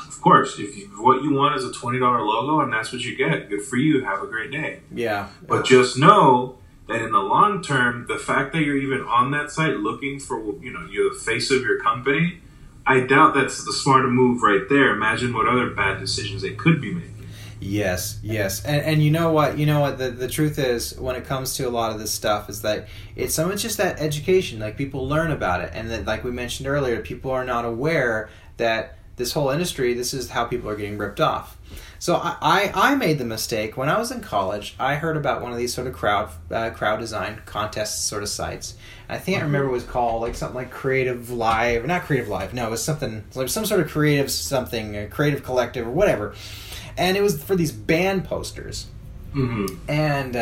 of course, what you want is a $20 logo and that's what you get, good for you. Have a great day. Yeah. But just know that in the long term, the fact that you're even on that site looking for, you're the face of your company, I doubt that's the smarter move right there. Imagine what other bad decisions they could be making. Yes. And you know what? The truth is, when it comes to a lot of this stuff, is that it's so much just that education. Like, people learn about it. And that, like we mentioned earlier, people are not aware that this whole industry, this is how people are getting ripped off. So I made the mistake when I was in college. I heard about one of these sort of crowd design contest sort of sites. I think I remember it was called like something like Creative Live, not Creative Live. No, it was something like some sort of creative something, a creative collective or whatever. And it was for these band posters. Mm-hmm. And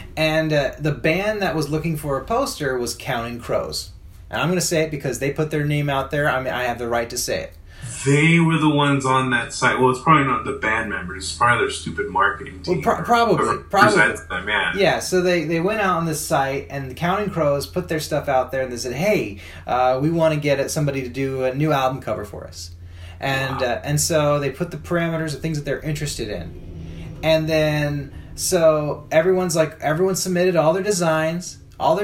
the band that was looking for a poster was Counting Crows. And I'm going to say it because they put their name out there. I mean, I have the right to say it. They were the ones on that site. Well, it's probably not the band members. It's probably their stupid marketing team. Well, probably. Presents them, yeah. Yeah, so they went out on this site, and the Counting Crows put their stuff out there, and they said, hey, we want to get somebody to do a new album cover for us. And so they put the parameters of things that they're interested in. And then, so everyone submitted all their designs,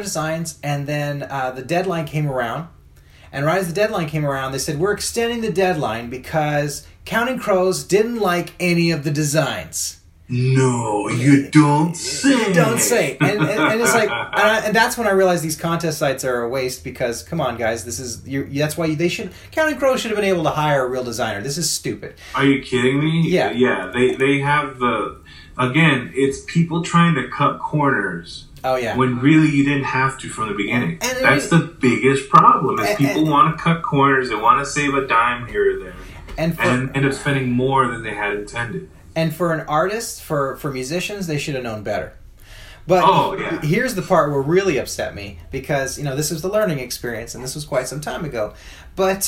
and then the deadline came around. And right as the deadline came around, they said, we're extending the deadline because Counting Crows didn't like any of the designs. No, you don't say. You don't say. And it's like, and that's when I realized these contest sites are a waste because, come on, guys, that's why Counting Crows should have been able to hire a real designer. This is stupid. Are you kidding me? Yeah. Yeah, they have again, it's people trying to cut corners. Oh, yeah. When really you didn't have to from the beginning. And that's the biggest problem is people want to cut corners. They want to save a dime here or there. And end up spending more than they had intended. And for an artist, for musicians, they should have known better. But here's the part where really upset me because, this was the learning experience and this was quite some time ago. But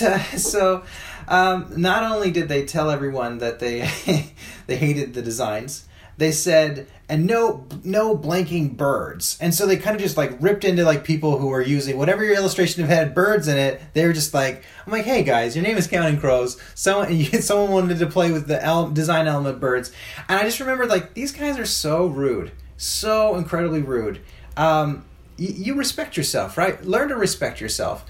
not only did they tell everyone that they hated the designs, they said, and no blanking birds. And so they kind of just like ripped into like people who were using whatever your illustration had birds in it. They were just like, I'm like, hey guys, your name is Counting Crows. Someone wanted to play with the design element birds. And I just remember like, these guys are so rude. So incredibly rude. You respect yourself, right? Learn to respect yourself.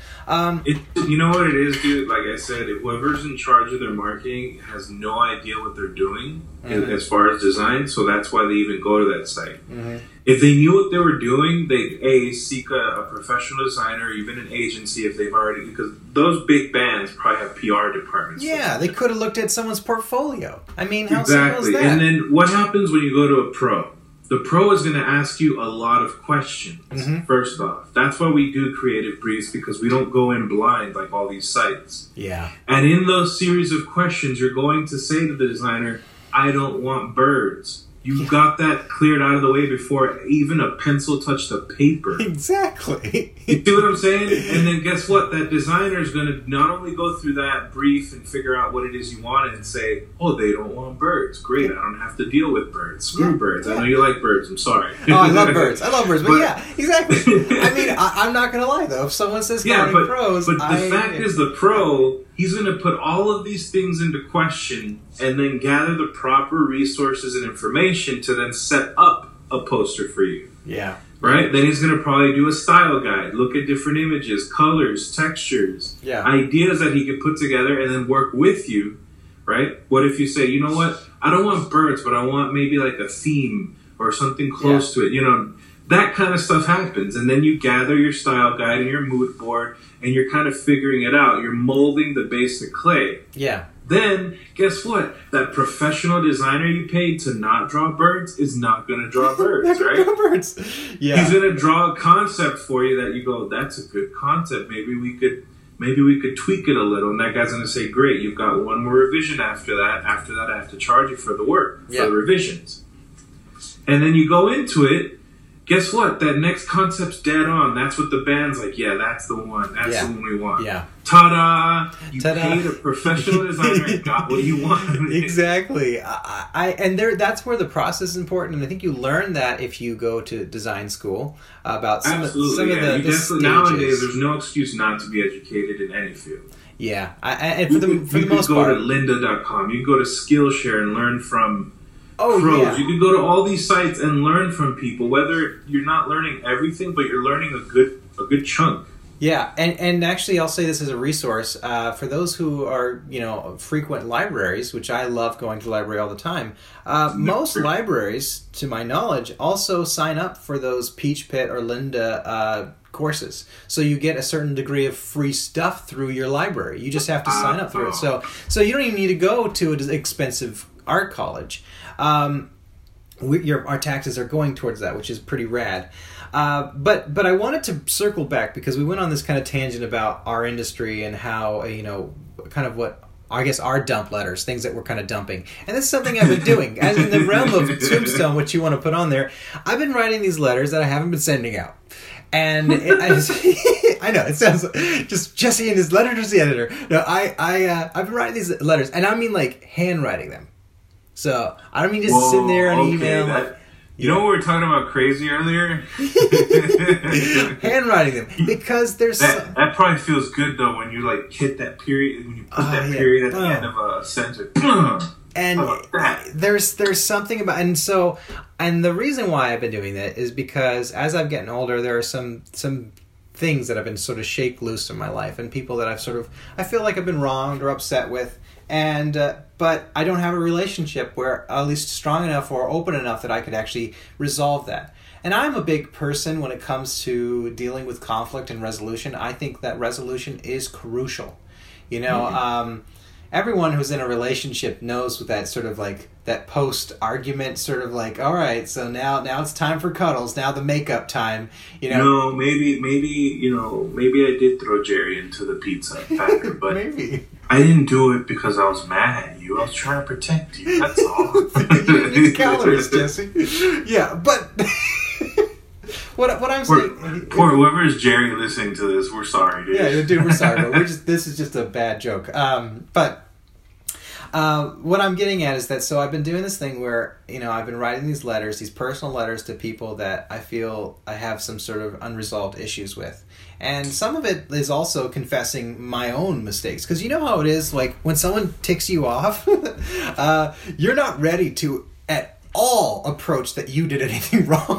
You know what it is, dude? Like I said, whoever's in charge of their marketing has no idea what they're doing as far as design, so that's why they even go to that site. Mm-hmm. If they knew what they were doing, they'd seek a professional designer, even an agency if they've already, because those big bands probably have PR departments. Yeah, they could have looked at someone's portfolio. I mean, how simple is that? And then what happens when you go to a pro? The pro is going to ask you a lot of questions, first off. That's why we do creative briefs, because we don't go in blind like all these sites. Yeah. And in those series of questions, you're going to say to the designer, I don't want birds. You got that cleared out of the way before even a pencil touched the paper. Exactly. You see what I'm saying? And then guess what? That designer is going to not only go through that brief and figure out what it is you want and say, oh, they don't want birds. Great. I don't have to deal with birds. Screw birds. I know you like birds. I'm sorry. Oh, I love birds. But yeah, exactly. I mean, I'm not going to lie, though. If someone says Counting Crows... But the fact is the pro... He's going to put all of these things into question and then gather the proper resources and information to then set up a poster for you. Yeah. Right? Then he's going to probably do a style guide, look at different images, colors, textures, ideas that he could put together and then work with you. Right? What if you say, you know what? I don't want birds, but I want maybe like a theme or something close to it. That kind of stuff happens. And then you gather your style guide and your mood board and you're kind of figuring it out. You're molding the basic clay. Yeah. Then, guess what? That professional designer you paid to not draw birds is not going to draw birds, right? Draw birds. Yeah. He's going to draw a concept for you that you go, that's a good concept. Maybe we could tweak it a little. And that guy's going to say, great, you've got one more revision after that. After that, I have to charge you for the work, for the revisions. And then you go into it. Guess what? That next concept's dead on. That's what the band's like, yeah, that's the one. That's the one we want. Yeah. Ta-da! You Ta-da. paid a professional designer and got what you wanted. Exactly. That's where the process is important, and I think you learn that if you go to design school about some of the stages. Nowadays, there's no excuse not to be educated in any field. Yeah, and for the most part, you could go to lynda.com. You could go to Skillshare and learn from pros. Yeah. You could go to all these sites and learn from people. Whether you're not learning everything, but you're learning a good chunk. Yeah, and actually, I'll say this as a resource for those who are frequent libraries, which I love going to the library all the time. Most libraries, to my knowledge, also sign up for those Peach Pit or Lynda courses, so you get a certain degree of free stuff through your library. You just have to sign up through it. So you don't even need to go to an expensive art college. Our taxes are going towards that, which is pretty rad. But I wanted to circle back because we went on this kind of tangent about our industry and how, kind of what, I guess, our dump letters, things that we're kind of dumping. And this is something I've been doing. As in the realm of Tombstone, what you want to put on there, I've been writing these letters that I haven't been sending out. And I know, it sounds just Jesse and his letter to the editor. No, I've been writing these letters, and I mean like handwriting them. So I don't mean just sitting there on email. You know what we were talking about crazy earlier? Handwriting them. Because there's... That probably feels good, though, when you, hit that period, when you put that period at the end of a sentence. And there's something about... And the reason why I've been doing that is because as I've gotten older, there are some things that have been sort of shake loose in my life, and people that I feel like I've been wronged or upset with. And but I don't have a relationship where at least strong enough or open enough that I could actually resolve that. And I'm a big person when it comes to dealing with conflict and resolution. I think that resolution is crucial. Everyone who's in a relationship knows what that sort of that post-argument sort of all right, so now it's time for cuddles. Now the makeup time. No, maybe I did throw Jerry into the pizza factor, but maybe. I didn't do it because I was mad at you. I was trying to protect you. That's all. You need calories, Jesse. Yeah, but what I'm saying. Poor whoever is Jerry listening to this, we're sorry, dude. Yeah, dude, we're sorry, but this is just a bad joke. But what I'm getting at is that I've been doing this thing where I've been writing these letters, these personal letters to people that I feel I have some sort of unresolved issues with. And some of it is also confessing my own mistakes. Because you know how it is, when someone ticks you off, you're not ready to at all approach that you did anything wrong.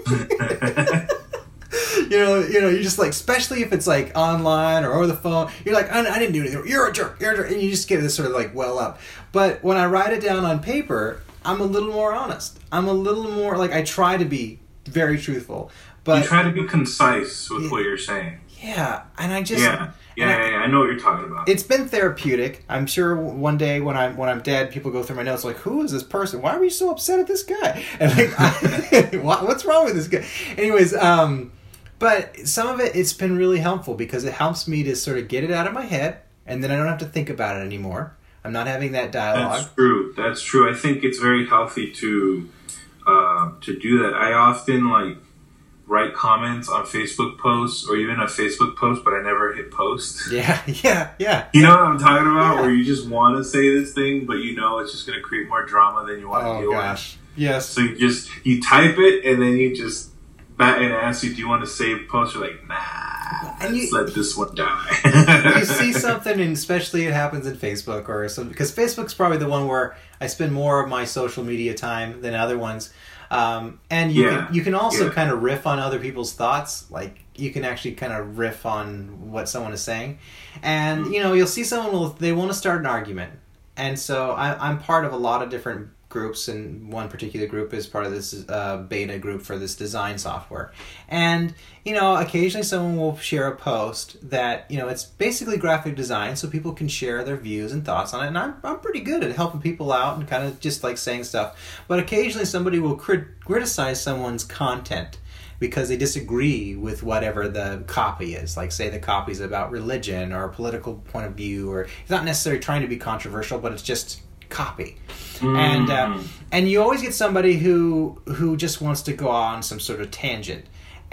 You're just especially if it's online or over the phone, you're I didn't do anything. You're a jerk. And you just get this sort of well up. But when I write it down on paper, I'm a little more honest. I'm a little more I try to be very truthful. But you try to be concise with what you're saying. Yeah, and I just... Yeah, I know what you're talking about. It's been therapeutic. I'm sure one day when I'm dead, people go through my notes who is this person? Why were you so upset at this guy? And what's wrong with this guy? Anyways, but some of it's been really helpful because it helps me to sort of get it out of my head, and then I don't have to think about it anymore. I'm not having that dialogue. That's true. I think it's very healthy to do that. I often write comments on Facebook posts or even a Facebook post, but I never hit post. Yeah. You know what I'm talking about? Yeah. Where you just want to say this thing, but it's just going to create more drama than you want to deal with. Yes. So you type it and then you just and ask you, do you want to save post? You're like, nah, let's let this one die. You see something, and especially it happens in Facebook or something, because Facebook's probably the one where I spend more of my social media time than other ones. And you can also kind of riff on other people's thoughts. You can actually kind of riff on what someone is saying. And, you'll see someone they want to start an argument. And so I'm part of a lot of different groups, and one particular group is part of this beta group for this design software. And, occasionally someone will share a post that, it's basically graphic design, so people can share their views and thoughts on it. And I'm pretty good at helping people out and kind of just saying stuff. But occasionally somebody will criticize someone's content because they disagree with whatever the copy is. Say the copy's about religion or a political point of view, or it's not necessarily trying to be controversial, but it's just copy. And you always get somebody who just wants to go on some sort of tangent.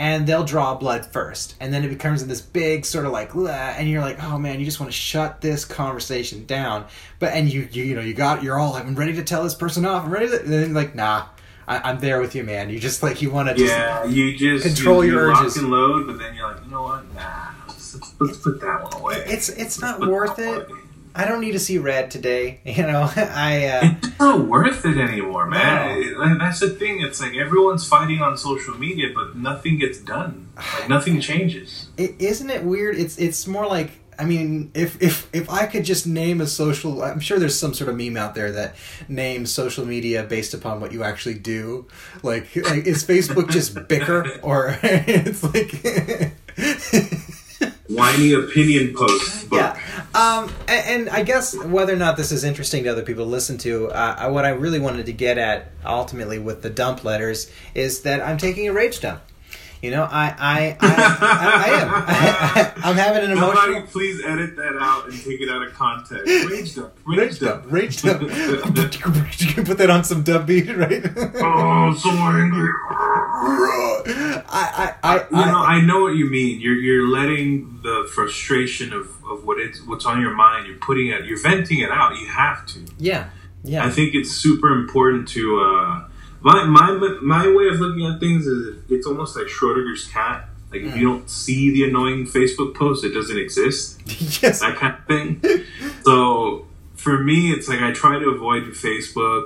and they'll draw blood first, and then it becomes this big sort of like, and you're like, oh man, you just want to shut this conversation down, but and you're all like, I'm ready to tell this person off, I'm ready to, and then you're like, nah, I'm there with you, man. You just like, you want to just control your urges. Lock and load, but then you're like, you know what, nah, let's put that one away. It's not worth it. I don't need to see red today, It's not worth it anymore, man. No. That's the thing. It's like everyone's fighting on social media, but nothing gets done. Like nothing changes. Isn't it weird? It's more like, I mean, if I could just name a social, I'm sure there's some sort of meme out there that names social media based upon what you actually do. Like is Facebook just bicker, or it's like whiny opinion posts. Yeah. And I guess whether or not this is interesting to other people to listen to, what I really wanted to get at ultimately with the dump letters is that I'm taking a rage dump. I am. I'm having an emotional... Somebody please edit that out and take it out of context. Rage dump. Rage dump. You can put that on some dub beat, right? Oh, I'm so angry. I know what you mean. You're letting the frustration of what's on your mind. You're venting it out. You have to. Yeah. I think it's super important to. My way of looking at things is it's almost like Schrodinger's cat. Like if you don't see the annoying Facebook post, it doesn't exist. Yes. That kind of thing. So for me, it's like I try to avoid Facebook.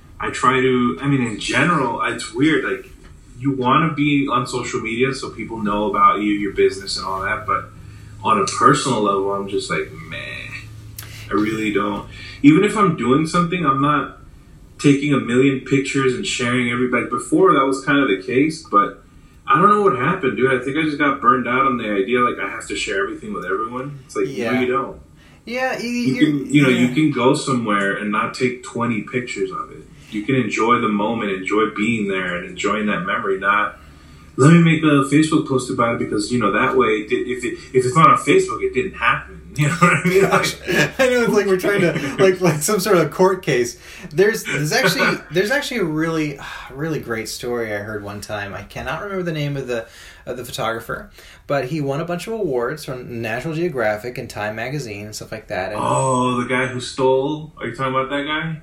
In general, it's weird. Like you want to be on social media so people know about you, your business and all that. But on a personal level, I'm just like, man, I really don't. Even if I'm doing something, I'm not taking a million pictures and sharing everybody. Before that was kind of the case, but I don't know what happened, dude. I think I just got burned out on the idea like I have to share everything with everyone. It's like, no, you don't. Yeah, you can go somewhere and not take 20 pictures of it. You can enjoy the moment, enjoy being there, and enjoying that memory. Not let me make a Facebook post about it because that way, if it's not on Facebook, it didn't happen. You know what I mean? I know it's like we're trying to like some sort of court case. There's actually a really great story I heard one time. I cannot remember the name of the photographer, but he won a bunch of awards from National Geographic and Time Magazine and stuff like that. And, the guy who stole? Are you talking about that guy?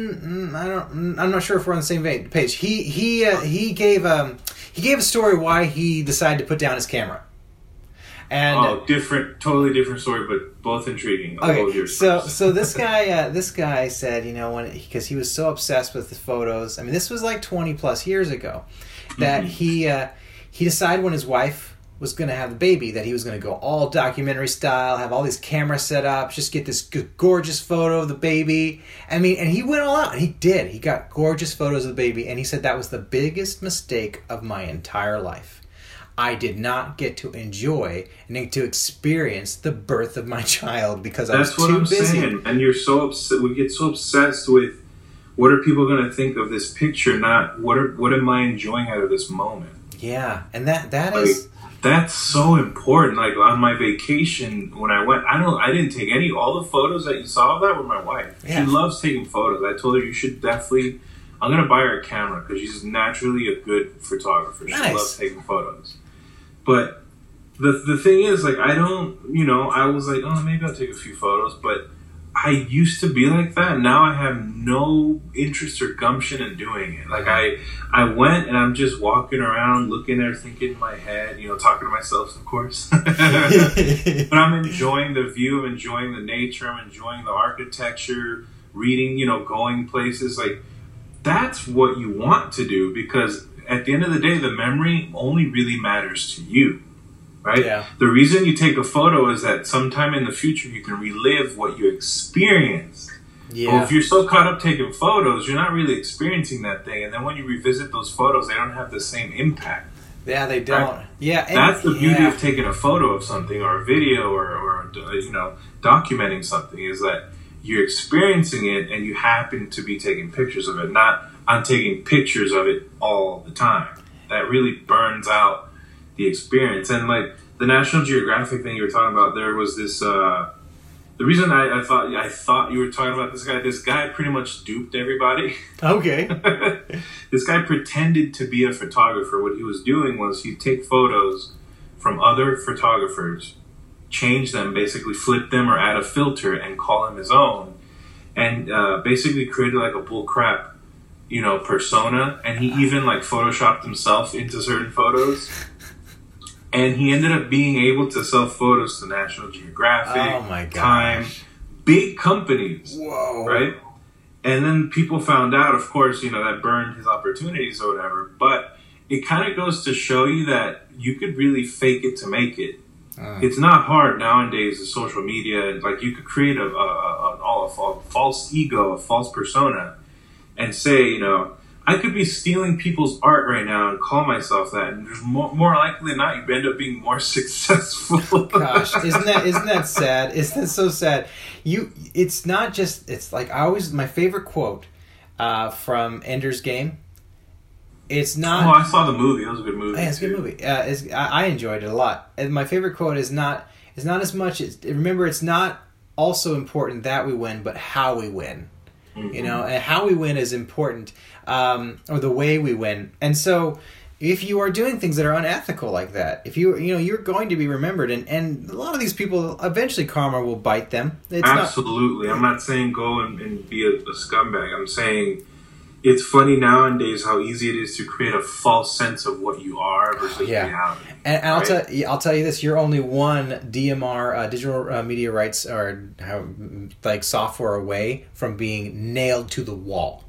I'm not sure if we're on the same page. He gave a story why he decided to put down his camera. And totally different story, but both intriguing. Okay, so this guy said, because he was so obsessed with the photos. I mean, this was like 20 plus years ago, that he decided when his wife was going to have the baby that he was going to go all documentary style, have all these cameras set up, just get this gorgeous photo of the baby. I mean, and he went all out. And he did. He got gorgeous photos of the baby, and he said that was the biggest mistake of my entire life. I did not get to enjoy and to experience the birth of my child because I was too busy. That's what I'm saying. And you're so upset. We get so obsessed with what are people going to think of this picture, not what am I enjoying out of this moment. Yeah, and that's so important. Like on my vacation when I went, I didn't take all the photos that you saw of that were my wife. Yeah. She loves taking photos. I told her you should definitely. I'm going to buy her a camera because she's naturally a good photographer. She loves taking photos. But the thing is, like, I don't, I was like, oh, maybe I'll take a few photos. But I used to be like that. Now I have no interest or gumption in doing it. Like, I went and I'm just walking around, looking there, thinking in my head, talking to myself, of course. But I'm enjoying the view. I'm enjoying the nature. I'm enjoying the architecture, reading, going places. Like, that's what you want to do because at the end of the day, the memory only really matters to you, right? Yeah. The reason you take a photo is that sometime in the future you can relive what you experienced. Yeah. But if you're so caught up taking photos, you're not really experiencing that thing. And then when you revisit those photos, they don't have the same impact. Yeah, they don't. Right? Yeah, that's the beauty of taking a photo of something or a video or documenting something is that you're experiencing it and you happen to be taking pictures of it, not I'm taking pictures of it all the time. That really burns out the experience. And like the National Geographic thing you were talking about, there was this The reason I thought you were talking about this guy pretty much duped everybody. Okay. This guy pretended to be a photographer. What he was doing was he'd take photos from other photographers, change them, basically flip them or add a filter and call them his own, and basically created like a bull crap, persona. And he even like photoshopped himself into certain photos. And he ended up being able to sell photos to National Geographic, Time, big companies. Whoa. Right? And then people found out, of course, that burned his opportunities or whatever. But it kind of goes to show you that you could really fake it to make it. It's not hard nowadays with social media. Like, you could create a false ego, a false persona, and say, I could be stealing people's art right now and call myself that, and there's more likely than not you end up being more successful. Gosh, isn't that sad? Isn't that so sad? It's not just. It's like my favorite quote from Ender's Game. It's not. Oh, I saw the movie. It was a good movie. Yeah, it's a good movie. I enjoyed it a lot. And my favorite quote is not as much. Remember, it's not also important that we win, but how we win. Mm-hmm. And how we win is important, or the way we win. And so, if you are doing things that are unethical like that, if you're going to be remembered, and a lot of these people, eventually karma will bite them. Absolutely. I'm not saying go and be a scumbag. I'm saying it's funny nowadays how easy it is to create a false sense of what you are versus reality. And I'll tell you this: you're only one DMR, digital media rights, or software away from being nailed to the wall.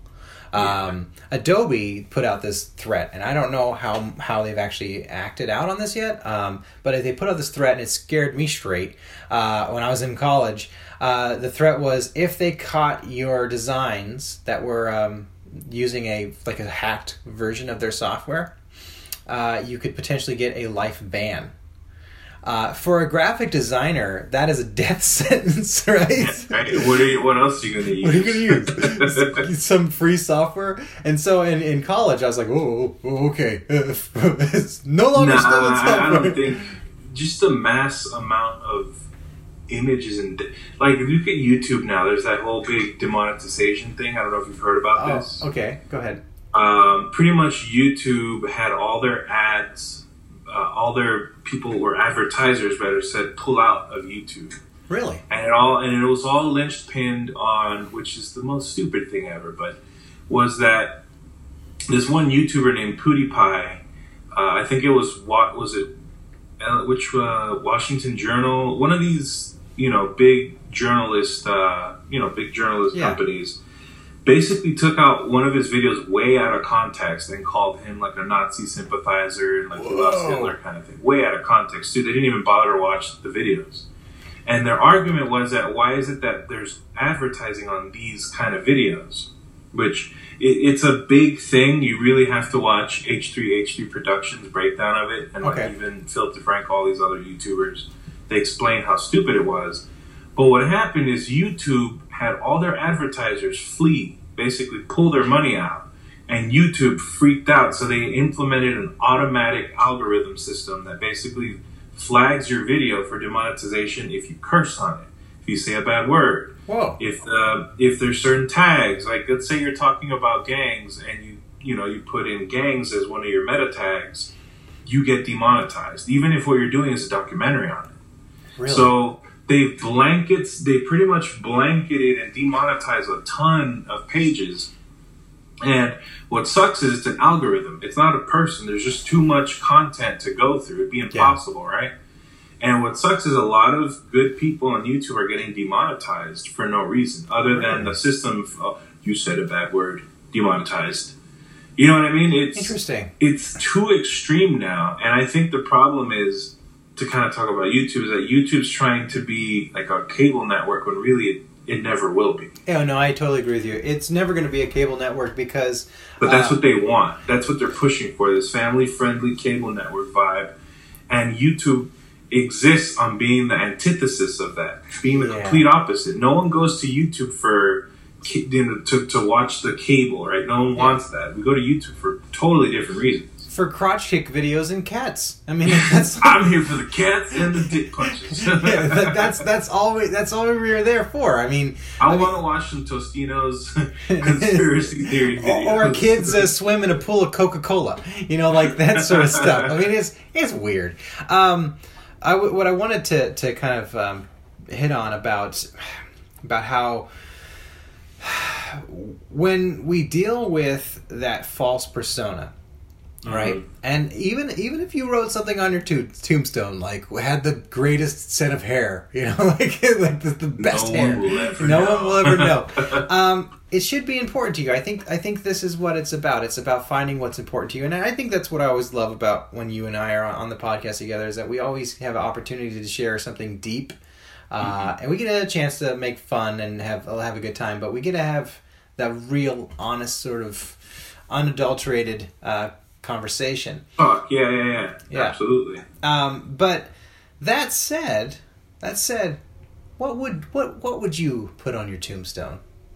Adobe put out this threat, and I don't know how they've actually acted out on this yet. But they put out this threat, and it scared me straight when I was in college. The threat was if they caught your designs that were using a hacked version of their software, you could potentially get a life ban. For a graphic designer, that is a death sentence, right? What else are you going to use? What are you going to use? Some free software? And so in college, I was like, oh okay. It's no longer stolen software. I don't think... Just the mass amount of images and... Like, if you look at YouTube now, there's that whole big demonetization thing. I don't know if you've heard about this. Okay. Go ahead. Pretty much YouTube had all their ads... all their people were advertisers, rather, said pull out of YouTube. Really? And it was all linchpinned on, which is the most stupid thing ever, but was that this one YouTuber named PewDiePie, I think it was Washington Journal, one of these big journalist companies. Basically took out one of his videos way out of context and called him like a Nazi sympathizer and like he loves Hitler kind of thing. Way out of context, too. They didn't even bother to watch the videos. And their argument was that why is it that there's advertising on these kind of videos? Which, it's a big thing. You really have to watch H3 Productions breakdown of it, and even Filter Frank, all these other YouTubers. They explain how stupid it was. But what happened is YouTube had all their advertisers flee, basically pull their money out, and YouTube freaked out, so they implemented an automatic algorithm system that basically flags your video for demonetization if you curse on it, if you say a bad word, if there's certain tags, like let's say you're talking about gangs and you put in gangs as one of your meta tags, you get demonetized, even if what you're doing is a documentary on it. Really? So they pretty much blanketed and demonetized a ton of pages. And what sucks is it's an algorithm. It's not a person. There's just too much content to go through. It'd be impossible, right? And what sucks is a lot of good people on YouTube are getting demonetized for no reason, other than the system of, you said a bad word, demonetized. You know what I mean? It's interesting. It's too extreme now. And I think the problem is, to kind of talk about YouTube, is that YouTube's trying to be like a cable network when really it never will be. Oh, no, I totally agree with you. It's never going to be a cable network because... But that's what they want. That's what they're pushing for, this family-friendly cable network vibe. And YouTube exists on being the antithesis of that, being the complete opposite. No one goes to YouTube for to watch the cable, right? No one wants that. We go to YouTube for totally different reasons. for crotch kick videos and cats. I mean, that's I'm here for the cats and the dick punches. Yeah, that's all we were there for. I mean, I want to watch some Tostino's conspiracy theory videos. Or kids swim in a pool of Coca-Cola. You know, like that sort of stuff. I mean, it's weird. What I wanted to kind of hit on about how when we deal with that false persona, right? Mm-hmm. And even if you wrote something on your tombstone, like had the greatest set of hair, you know, like the best hair, no one will ever know. It should be important to you. I think this is what it's about. It's about finding what's important to you, and I think that's what I always love about when you and I are on the podcast together, is that we always have an opportunity to share something deep. And we get a chance to make fun and have a good time, but we get to have that real, honest, sort of unadulterated conversation. Oh, yeah. Absolutely. But that said, what would you put on your tombstone?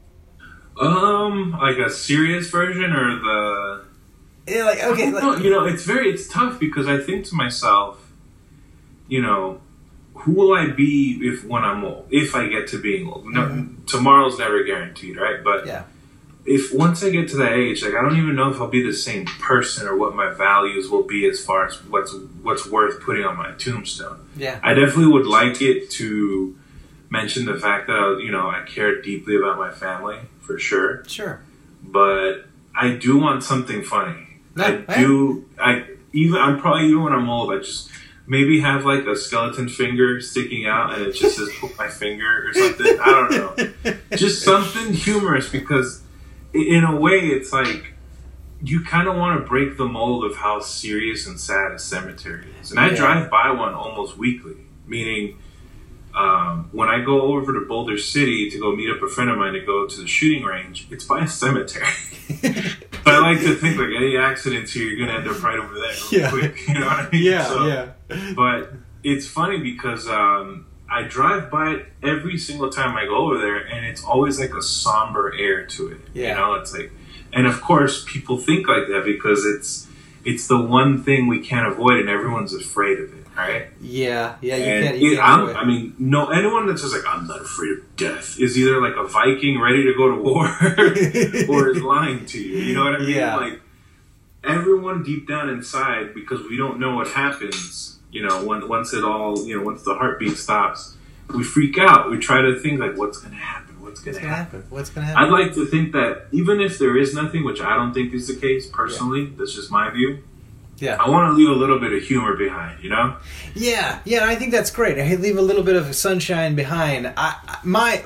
Like a serious version or the... Yeah, like, okay. You know, it's tough because I think to myself, you know, who will I be when I'm old? If I get to being old. No, tomorrow's never guaranteed, right? But if once I get to that age, like I don't even know if I'll be the same person or what my values will be as far as what's worth putting on my tombstone. Yeah. I definitely would like it to mention the fact that I care deeply about my family, for sure. Sure. But I do want something funny. I'm probably, even when I'm old, I just maybe have like a skeleton finger sticking out and it just says "put my finger" or something. I don't know. Just something humorous, because in a way it's like you kind of want to break the mold of how serious and sad a cemetery is. And I drive by one almost weekly, meaning when I go over to Boulder City to go meet up a friend of mine to go to the shooting range, it's by a cemetery. But I like to think like any accidents here, you're going to end up right over there real quick. You know what I mean? Yeah. But it's funny because I drive by it every single time I go over there, and it's always like a somber air to it. Yeah. You know, it's like, and of course people think like that because it's the one thing we can't avoid, and everyone's afraid of it. Right? Yeah. You can't anyone that says like I'm not afraid of death is either like a Viking ready to go to war or is lying to you. You know what I mean? Yeah. Like everyone deep down inside, because we don't know what happens. You know, once the heartbeat stops, we freak out. We try to think like, what's going to happen? What's going to happen? I'd like to think that even if there is nothing, which I don't think is the case personally, that's just my view. Yeah, I want to leave a little bit of humor behind, you know? Yeah, I think that's great. I leave a little bit of sunshine behind. I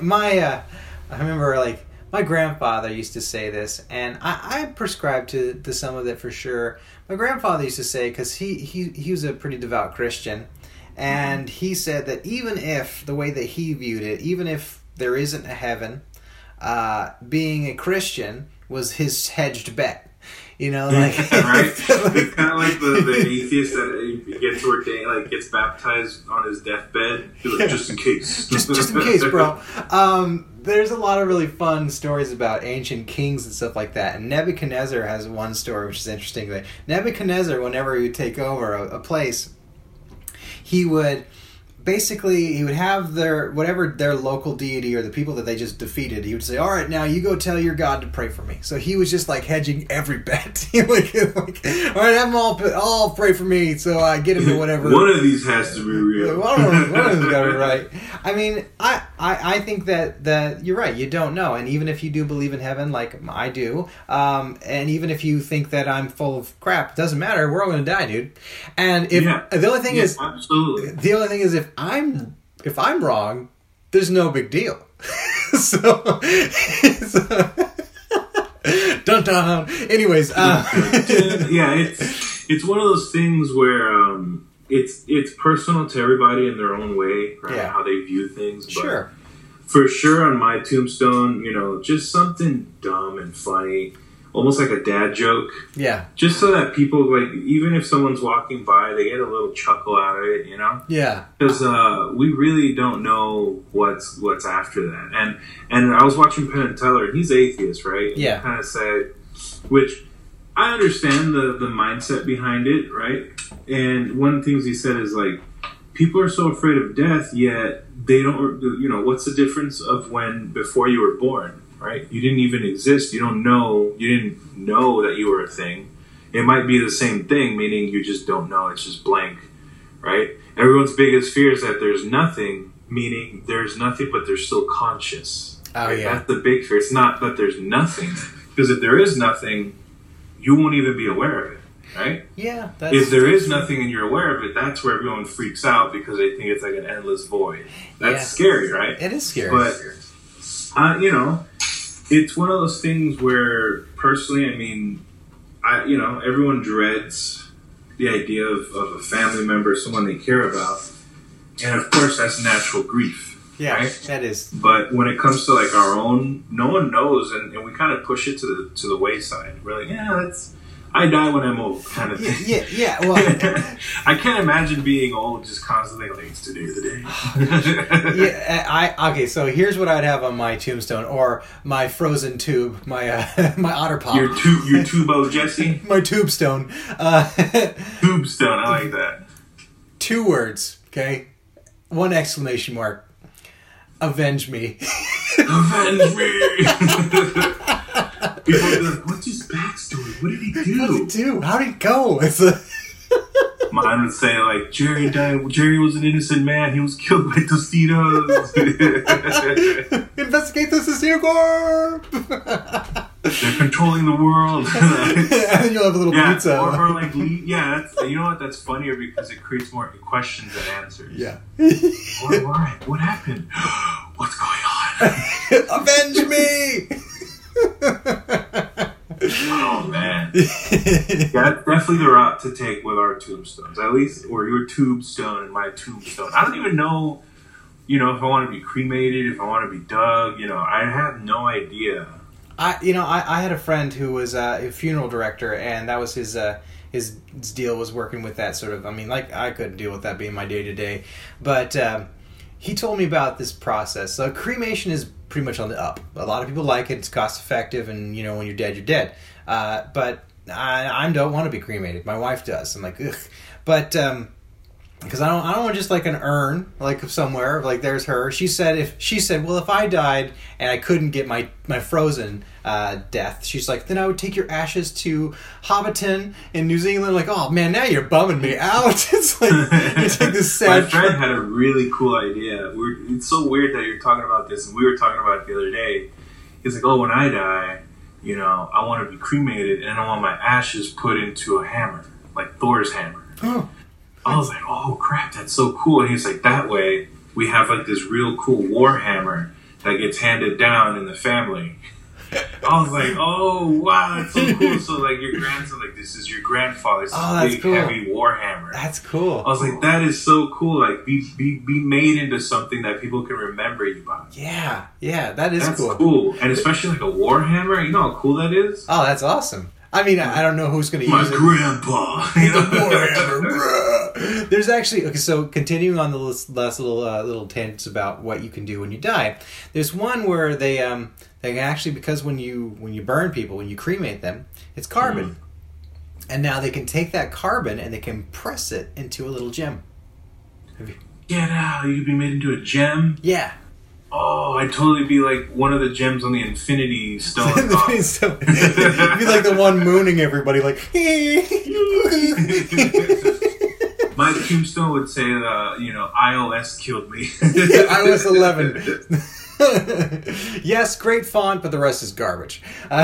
remember like my grandfather used to say this, and I prescribe to some of it for sure. My grandfather used to say, because he was a pretty devout Christian, and he said that even if the way that he viewed it, even if there isn't a heaven, being a Christian was his hedged bet. You know, like right? It's kind of like the atheist that gets baptized on his deathbed, just in case. just in case, bro. There's a lot of really fun stories about ancient kings and stuff like that. And Nebuchadnezzar has one story which is interesting. That Nebuchadnezzar, whenever he would take over a place, he would have their local deity or the people that they just defeated. He would say, "All right, now you go tell your God to pray for me." So he was just like hedging every bet. like, all right, have them all pray for me, so I get into whatever. One of these has to be real. One of them's got to be right. I mean, I think that you're right. You don't know, and even if you do believe in heaven, like I do, and even if you think that I'm full of crap, it doesn't matter. We're all going to die, dude. And the only thing is, absolutely. The only thing is, if I'm wrong, there's no big deal. so dun dun. Anyways, it's one of those things where it's personal to everybody in their own way, right? Yeah. How they view things. But sure. For sure, on my tombstone, just something dumb and funny. Almost like a dad joke. Yeah. Just so that people, like, even if someone's walking by, they get a little chuckle out of it, you know? Yeah. Because we really don't know what's after that. And I was watching Penn and Teller, and he's atheist, right? And yeah. he kind of said, which I understand the mindset behind it, right? And one of the things he said is like, people are so afraid of death, yet they don't, what's the difference of when, before you were born, right? You didn't even exist. You didn't know that you were a thing. It might be the same thing, meaning you just don't know. It's just blank, right? Everyone's biggest fear is that there's nothing, meaning there's nothing, but they're still conscious. Oh, right? yeah. That's the big fear. It's not that there's nothing. Because if there is nothing, you won't even be aware of it, right? Yeah. If there is nothing and you're aware of it, that's where everyone freaks out because they think it's like an endless void. That's scary, right? It is scary. But, it's one of those things where, personally, I mean, everyone dreads the idea of a family member, someone they care about. And, of course, that's natural grief. Yeah, right? that is. But when it comes to like our own, no one knows, and we kind of push it to the wayside. We're like, I die when I'm old, kind of thing. Yeah. Well, I can't imagine being old, just constantly like it's today's the day. Okay. So here's what I'd have on my tombstone, or my frozen tube, my my otter pop. Your tubo Jesse. My tubestone. Tubestone. I like that. 2 words. Okay. 1 exclamation mark. Avenge me. Avenge me. People are like, what's his backstory? What did he do? What did he do? How did he go? Mine would say like, Jerry died. Jerry was an innocent man. He was killed by Tostitos. Investigate the Tostito Corp. They're controlling the world. And then you'll have a little pizza. Or like, you know what? That's funnier because it creates more questions than answers. Yeah. What happened? What's going on? Avenge me! Oh man, that's definitely the route to take with our tombstones, at least, or your tombstone and my tombstone. I don't even know, if I want to be cremated, if I want to be dug. I have no idea. I had a friend who was a funeral director, and that was his deal was working with that sort of. I mean, like I couldn't deal with that being my day to day, but he told me about this process. So cremation is pretty much on the up. A lot of people like it. It's cost effective, and when you're dead, you're dead. But I don't want to be cremated. My wife does. I'm like, ugh. But because I don't want just like an urn like somewhere like there's her. She said well, if I died and I couldn't get my frozen death, she's like, then I would take your ashes to Hobbiton in New Zealand. Like, oh man, now you're bumming me out. It's like this sad. My friend had a really cool idea. It's so weird that you're talking about this, and we were talking about it the other day. He's like, oh, when I die, I want to be cremated, and I want my ashes put into a hammer, like Thor's hammer. Oh. I was like, oh crap, that's so cool. And he's like, that way we have like this real cool war hammer that gets handed down in the family. I was like, oh wow, that's so cool. So like your grandson, like this is your grandfather's big cool. heavy war hammer. That's cool. I was like, that is so cool. Like be made into something that people can remember you by. Yeah, that's cool. That's cool. And especially like a war hammer, you know how cool that is? Oh, that's awesome. I mean, I don't know who's going to use it. My grandpa. There's actually, okay, so continuing on the last little tangents about what you can do when you die. There's one where they actually, because when you burn people, when you cremate them, it's carbon. And now they can take that carbon and they can press it into a little gem. Get out. You could be made into a gem? Yeah. Oh, I'd totally be like one of the gems on the Infinity Stone. You'd be like the one mooning everybody, like. My tombstone would say, iOS killed me. iOS 11. Yes, great font, but the rest is garbage.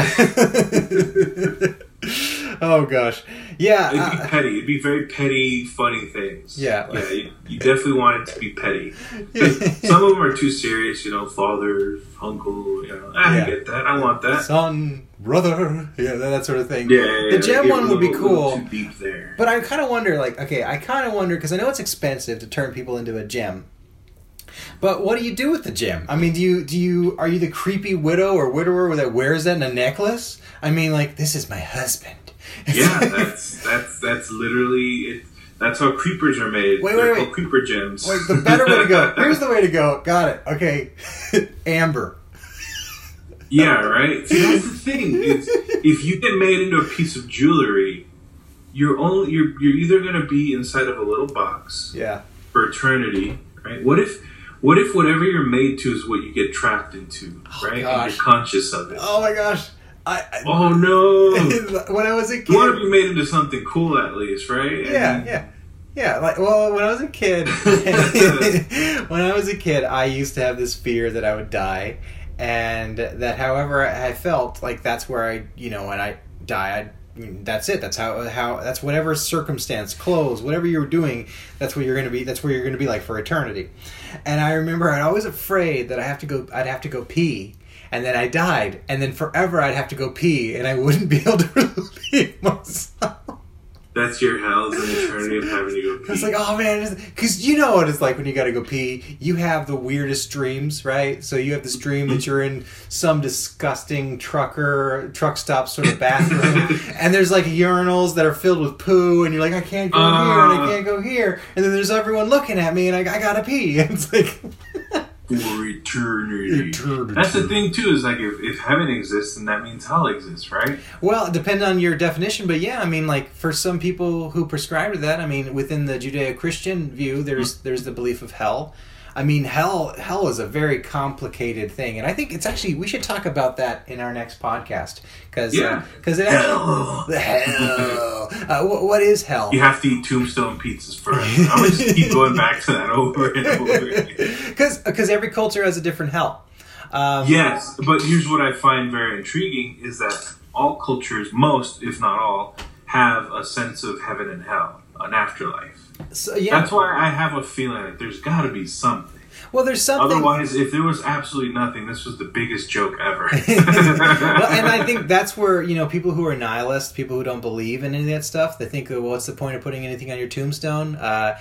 Oh gosh, yeah. It'd be petty. It'd be very petty, funny things. Yeah, you definitely want it to be petty. Some of them are too serious. Father, uncle. I get that. I want that. Son, brother. Yeah, that sort of thing. Yeah. The gem one would be cool. Too deep there. But I kind of wonder, because I know it's expensive to turn people into a gem. But what do you do with the gem? I mean, are you the creepy widow or widower that wears that in a necklace? I mean, like, this is my husband. Yeah, that's literally it. That's how creepers are made. They're called creeper gems. Wait, the better way to go. Here's the way to go. Got it. Okay. Amber. Yeah, right. See, that's the thing. It's, if you get made into a piece of jewelry, you're either going to be inside of a little box, yeah, for eternity, right? What if whatever you're made to is what you get trapped into, right? Gosh. And you're conscious of it. Oh my gosh. Oh no! When I was a kid, you want to be made into something cool at least, right? Yeah. Like, well, when I was a kid, I used to have this fear that I would die, and that however I felt, like that's where when I die, that's it. That's how that's whatever circumstance, clothes, whatever you were doing, that's what you're going to be. That's where you're going to be like for eternity. And I remember I'd always afraid that I'd have to go pee. And then I died, and then forever I'd have to go pee, and I wouldn't be able to relieve myself. That's your hell, is an eternity of having to go pee. It's like, oh man, because you know what it's like when you gotta go pee. You have the weirdest dreams, right? So you have this dream that you're in some disgusting truck stop sort of bathroom, and there's like urinals that are filled with poo, and you're like, I can't go here, and I can't go here, and then there's everyone looking at me, and I gotta pee, and it's like... For eternity. That's the thing too, is like if heaven exists, then that means hell exists, right? Well, depending on your definition, but yeah, I mean, like for some people who prescribe to that, I mean, within the Judeo-Christian view, there's the belief of hell. I mean, hell is a very complicated thing, and I think it's actually, we should talk about that in our next podcast, because it actually, the hell. What is hell? You have to eat tombstone pizzas first. I'm gonna just keep going back to that over and over again. Because every culture has a different hell. Yes, but here's what I find very intriguing is that all cultures, most if not all, have a sense of heaven and hell, an afterlife. So, yeah. That's why I have a feeling that there's got to be something. Well, there's something. Otherwise, if there was absolutely nothing, this was the biggest joke ever. Well, and I think that's where, people who are nihilists, people who don't believe in any of that stuff, they think, well, what's the point of putting anything on your tombstone?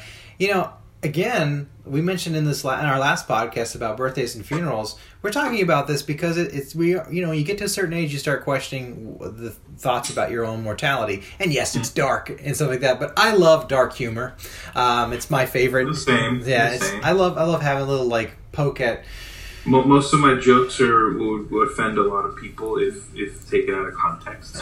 Again, we mentioned in our last podcast about birthdays and funerals. We're talking about this because you get to a certain age, you start questioning the thoughts about your own mortality. And yes, it's dark and stuff like that, but I love dark humor. It's my favorite. The same. Yeah, I love having a little like poke at. Most of my jokes will offend a lot of people if taken out of context.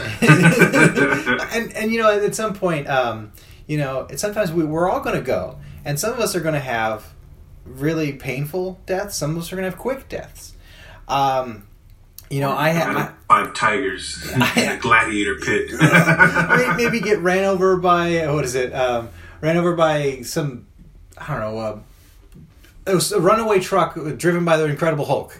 and at some point, sometimes we're all going to go. And some of us are going to have really painful deaths. Some of us are going to have quick deaths. I have 5 tigers in a gladiator pit. Maybe get ran over by ran over by some, I don't know. It was a runaway truck driven by the Incredible Hulk.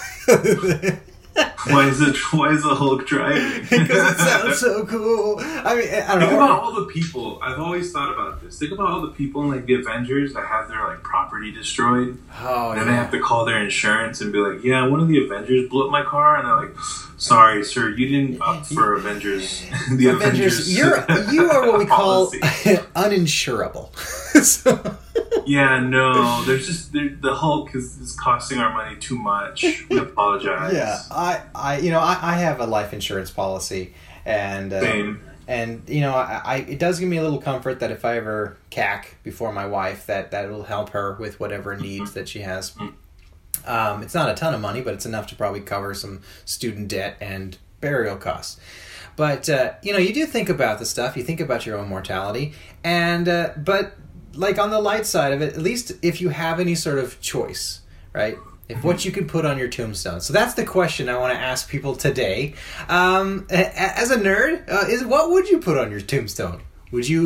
Why is the Hulk driving? Because it sounds so cool. I mean, I don't know. Think about all the people. I've always thought about this. Think about all the people in like the Avengers that have their like property destroyed. Oh, and they have to call their insurance and be like, "Yeah, one of the Avengers blew up my car," and they're like, "Sorry, sir, you didn't opt for Avengers." The Avengers. You are what we call uninsurable. So. Yeah, no. There's just the Hulk is costing our money too much. We apologize. Yeah, I have a life insurance policy, and same. And it does give me a little comfort that if I ever cack before my wife, that will help her with whatever needs that she has. It's not a ton of money, but it's enough to probably cover some student debt and burial costs. But you do think about the stuff. You think about your own mortality, and but. Like on the light side of it, at least if you have any sort of choice, right? If what you can put on your tombstone. So that's the question I want to ask people today. As a nerd, is what would you put on your tombstone? Would you,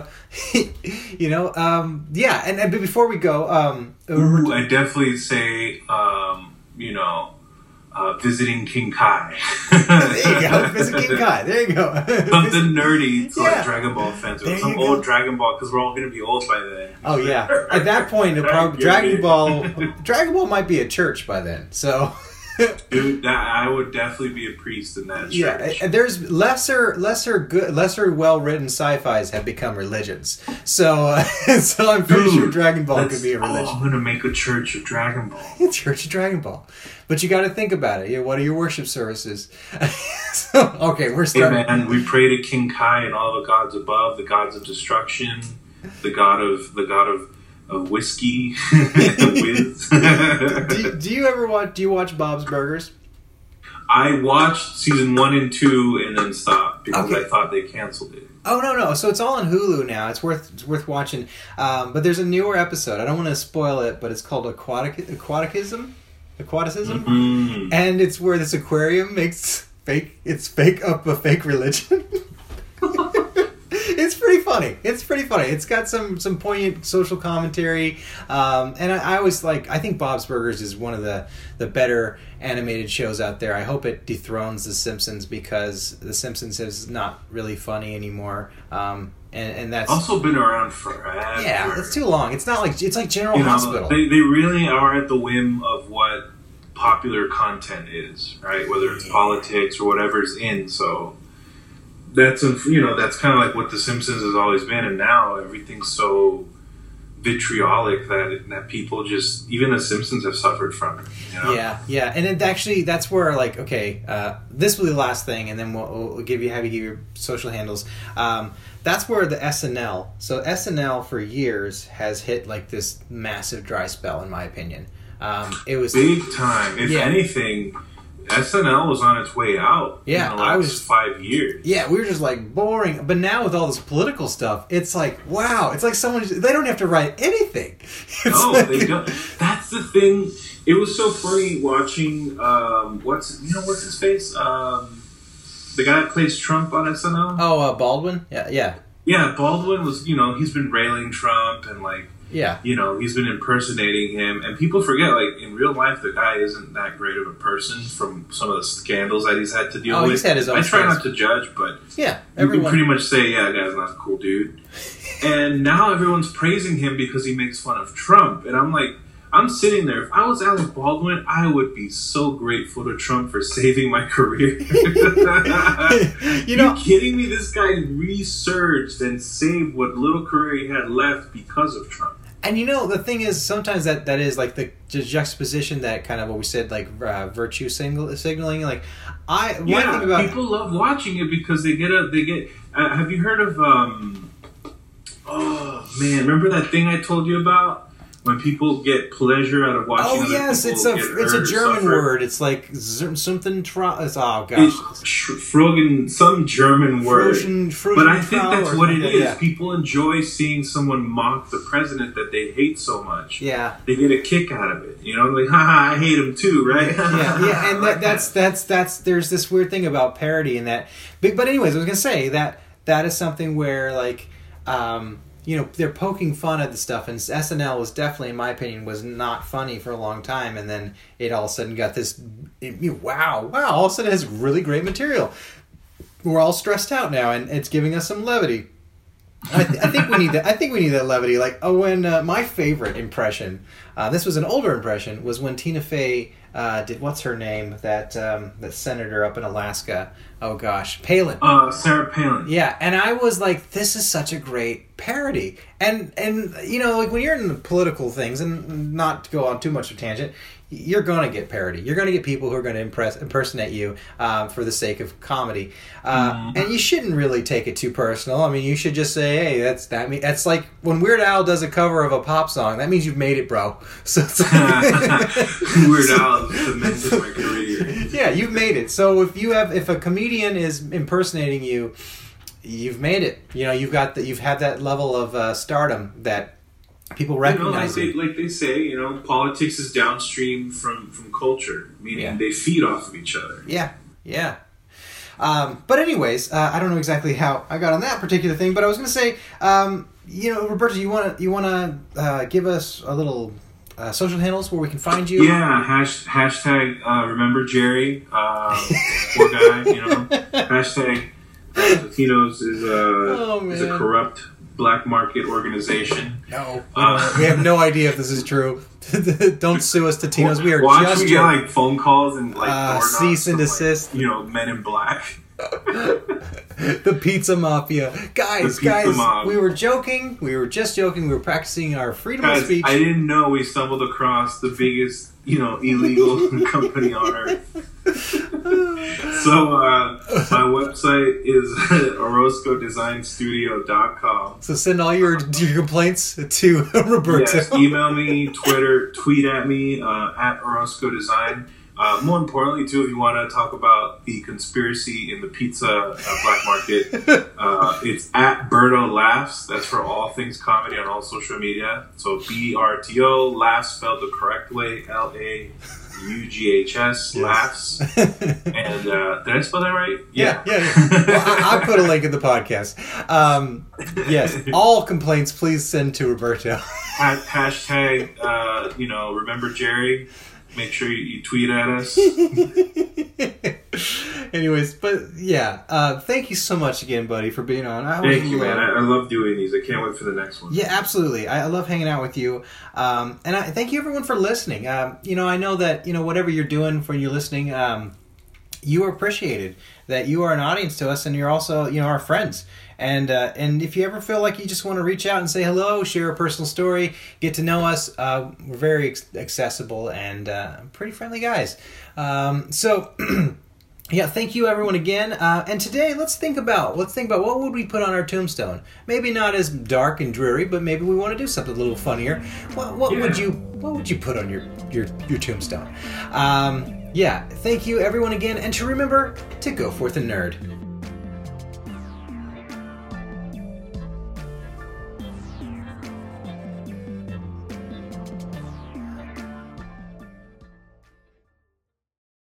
yeah. And before we go, I definitely say, visiting King Kai. There you go. Visit King Kai. There you go. Something nerdy to like Dragon Ball fans. Or some old Dragon Ball, because we're all going to be old by then. Oh, yeah. At that point, Dragon Ball might be a church by then. So... Dude, I would definitely be a priest in that church. Yeah, there's lesser well written sci-fis have become religions. So I'm pretty sure Dragon Ball could be a religion. I'm gonna make a church of Dragon Ball. Church of Dragon Ball. But you got to think about it. What are your worship services? Okay, we're starting. Hey man, we pray to King Kai and all the gods above, the gods of destruction, the god of whiskey. Do you ever watch? Do you watch Bob's Burgers? I watched season 1 and 2 and then stopped because I thought they canceled it. Oh no! So it's all on Hulu now. It's worth watching. But there's a newer episode. I don't want to spoil it, but it's called Aquaticism, Mm-hmm. and it's where this aquarium makes fake up a fake religion. It's pretty funny. It's got some poignant social commentary, and I always I think Bob's Burgers is one of the better animated shows out there. I hope it dethrones The Simpsons because The Simpsons is not really funny anymore, and that's also been around forever. Yeah, it's too long. It's not like it's like General Hospital. They really are at the whim of what popular content is, right? Whether it's politics or whatever's in. So that's that's kind of like what The Simpsons has always been, and now everything's so vitriolic that people just, even The Simpsons have suffered from it. Yeah, and that's where this will be the last thing, and then we'll have you give your social handles. That's where the SNL. So SNL for years has hit this massive dry spell, in my opinion. It was big time. If anything, SNL was on its way out. Yeah, in the last 5 years. Yeah, we were just boring. But now with all this political stuff, it's wow. It's like they don't have to write anything. They don't. That's the thing. It was so funny watching. What's his face? The guy that plays Trump on SNL. Oh, Baldwin. Yeah. Yeah, Baldwin was. He's been railing Trump and Yeah. He's been impersonating him, and people forget, in real life, the guy isn't that great of a person from some of the scandals that he's had to deal with. He's had his own I try things. not to judge, but yeah, you can pretty much say, yeah, that guy's not a cool dude. And now everyone's praising him because he makes fun of Trump, and I'm sitting there. If I was Alec Baldwin, I would be so grateful to Trump for saving my career. You kidding me? This guy resurged and saved what little career he had left because of Trump. And the thing is, sometimes that is the juxtaposition that kind of what we said, virtue signaling. Think about people love watching it because they get. Have you heard of? Oh man, remember that thing I told you about? When people get pleasure out of watching. Oh yes, it's a German word. It's something. Oh gosh, some German word. But I think that's what it is. Yeah. People enjoy seeing someone mock the president that they hate so much. Yeah, they get a kick out of it. Haha, I hate him too, right? yeah, and that's there's this weird thing about parody and that. But anyways, I was gonna say that is something where they're poking fun at the stuff, and SNL was definitely, in my opinion, was not funny for a long time, and then it all of a sudden got this, wow, all of a sudden it has really great material. We're all stressed out now, and it's giving us some levity. I think we need that. I think we need that levity. When my favorite impression, this was an older impression, was when Tina Fey did, what's her name, that senator up in Alaska. Oh gosh, Palin. Sarah Palin. Yeah, and I was like, this is such a great parody. And when you're in the political things, and not to go on too much of a tangent, you're going to get parody. You're going to get people who are going to impersonate you for the sake of comedy. And you shouldn't really take it too personal. I mean, you should just say, hey, that's like when Weird Al does a cover of a pop song. That means you've made it, bro. So it's Weird Al cemented my career. Yeah, you've made it. So if a comedian is impersonating you, you've made it. You've had that level of stardom that people recognize. Like they say, politics is downstream from culture, meaning they feed off of each other. Yeah. But anyways, I don't know exactly how I got on that particular thing, but I was going to say, Roberto, you want to give us a little social handles where we can find you? Yeah, hashtag remember Jerry, poor guy. Hashtag Latinos is a corrupt black market organization. No, we have no idea if this is true. Don't sue us, Tatinos. We are just we get phone calls and cease and desist. Men in black. The pizza mafia, guys. We were joking. We were just joking. We were practicing our freedom of speech. I didn't know we stumbled across the biggest, illegal company on earth. So my website is orozcodesignstudio.com. So send all your complaints to Roberto. Yes, email me, Twitter, tweet at me at Orozco Design. More importantly, too, if you want to talk about the conspiracy in the pizza black market, it's at Berto Laughs. That's for all things comedy on all social media. So BRTO, Laughs spelled the correct way, LAUGHS, Laughs. And did I spell that right? Yeah. Well, I put a link in the podcast. Yes, all complaints please send to Roberto. Hashtag, remember Jerry. Make sure you tweet at us. Anyways, but yeah, thank you so much again, buddy, for being on. Thank you, man. I love doing these. I can't wait for the next one. Yeah, absolutely. I love hanging out with you. And I thank you, everyone, for listening. I know that, whatever you're doing when you're listening, you are appreciated, that you are an audience to us, and you're also, our friends. And if you ever feel like you just want to reach out and say hello, share a personal story, get to know us, we're very accessible and pretty friendly guys. So yeah, thank you everyone again. And today let's think about what would we put on our tombstone. Maybe not as dark and dreary, but maybe we want to do something a little funnier. What would you put on your tombstone? Yeah, thank you everyone again, and to remember to go forth and nerd.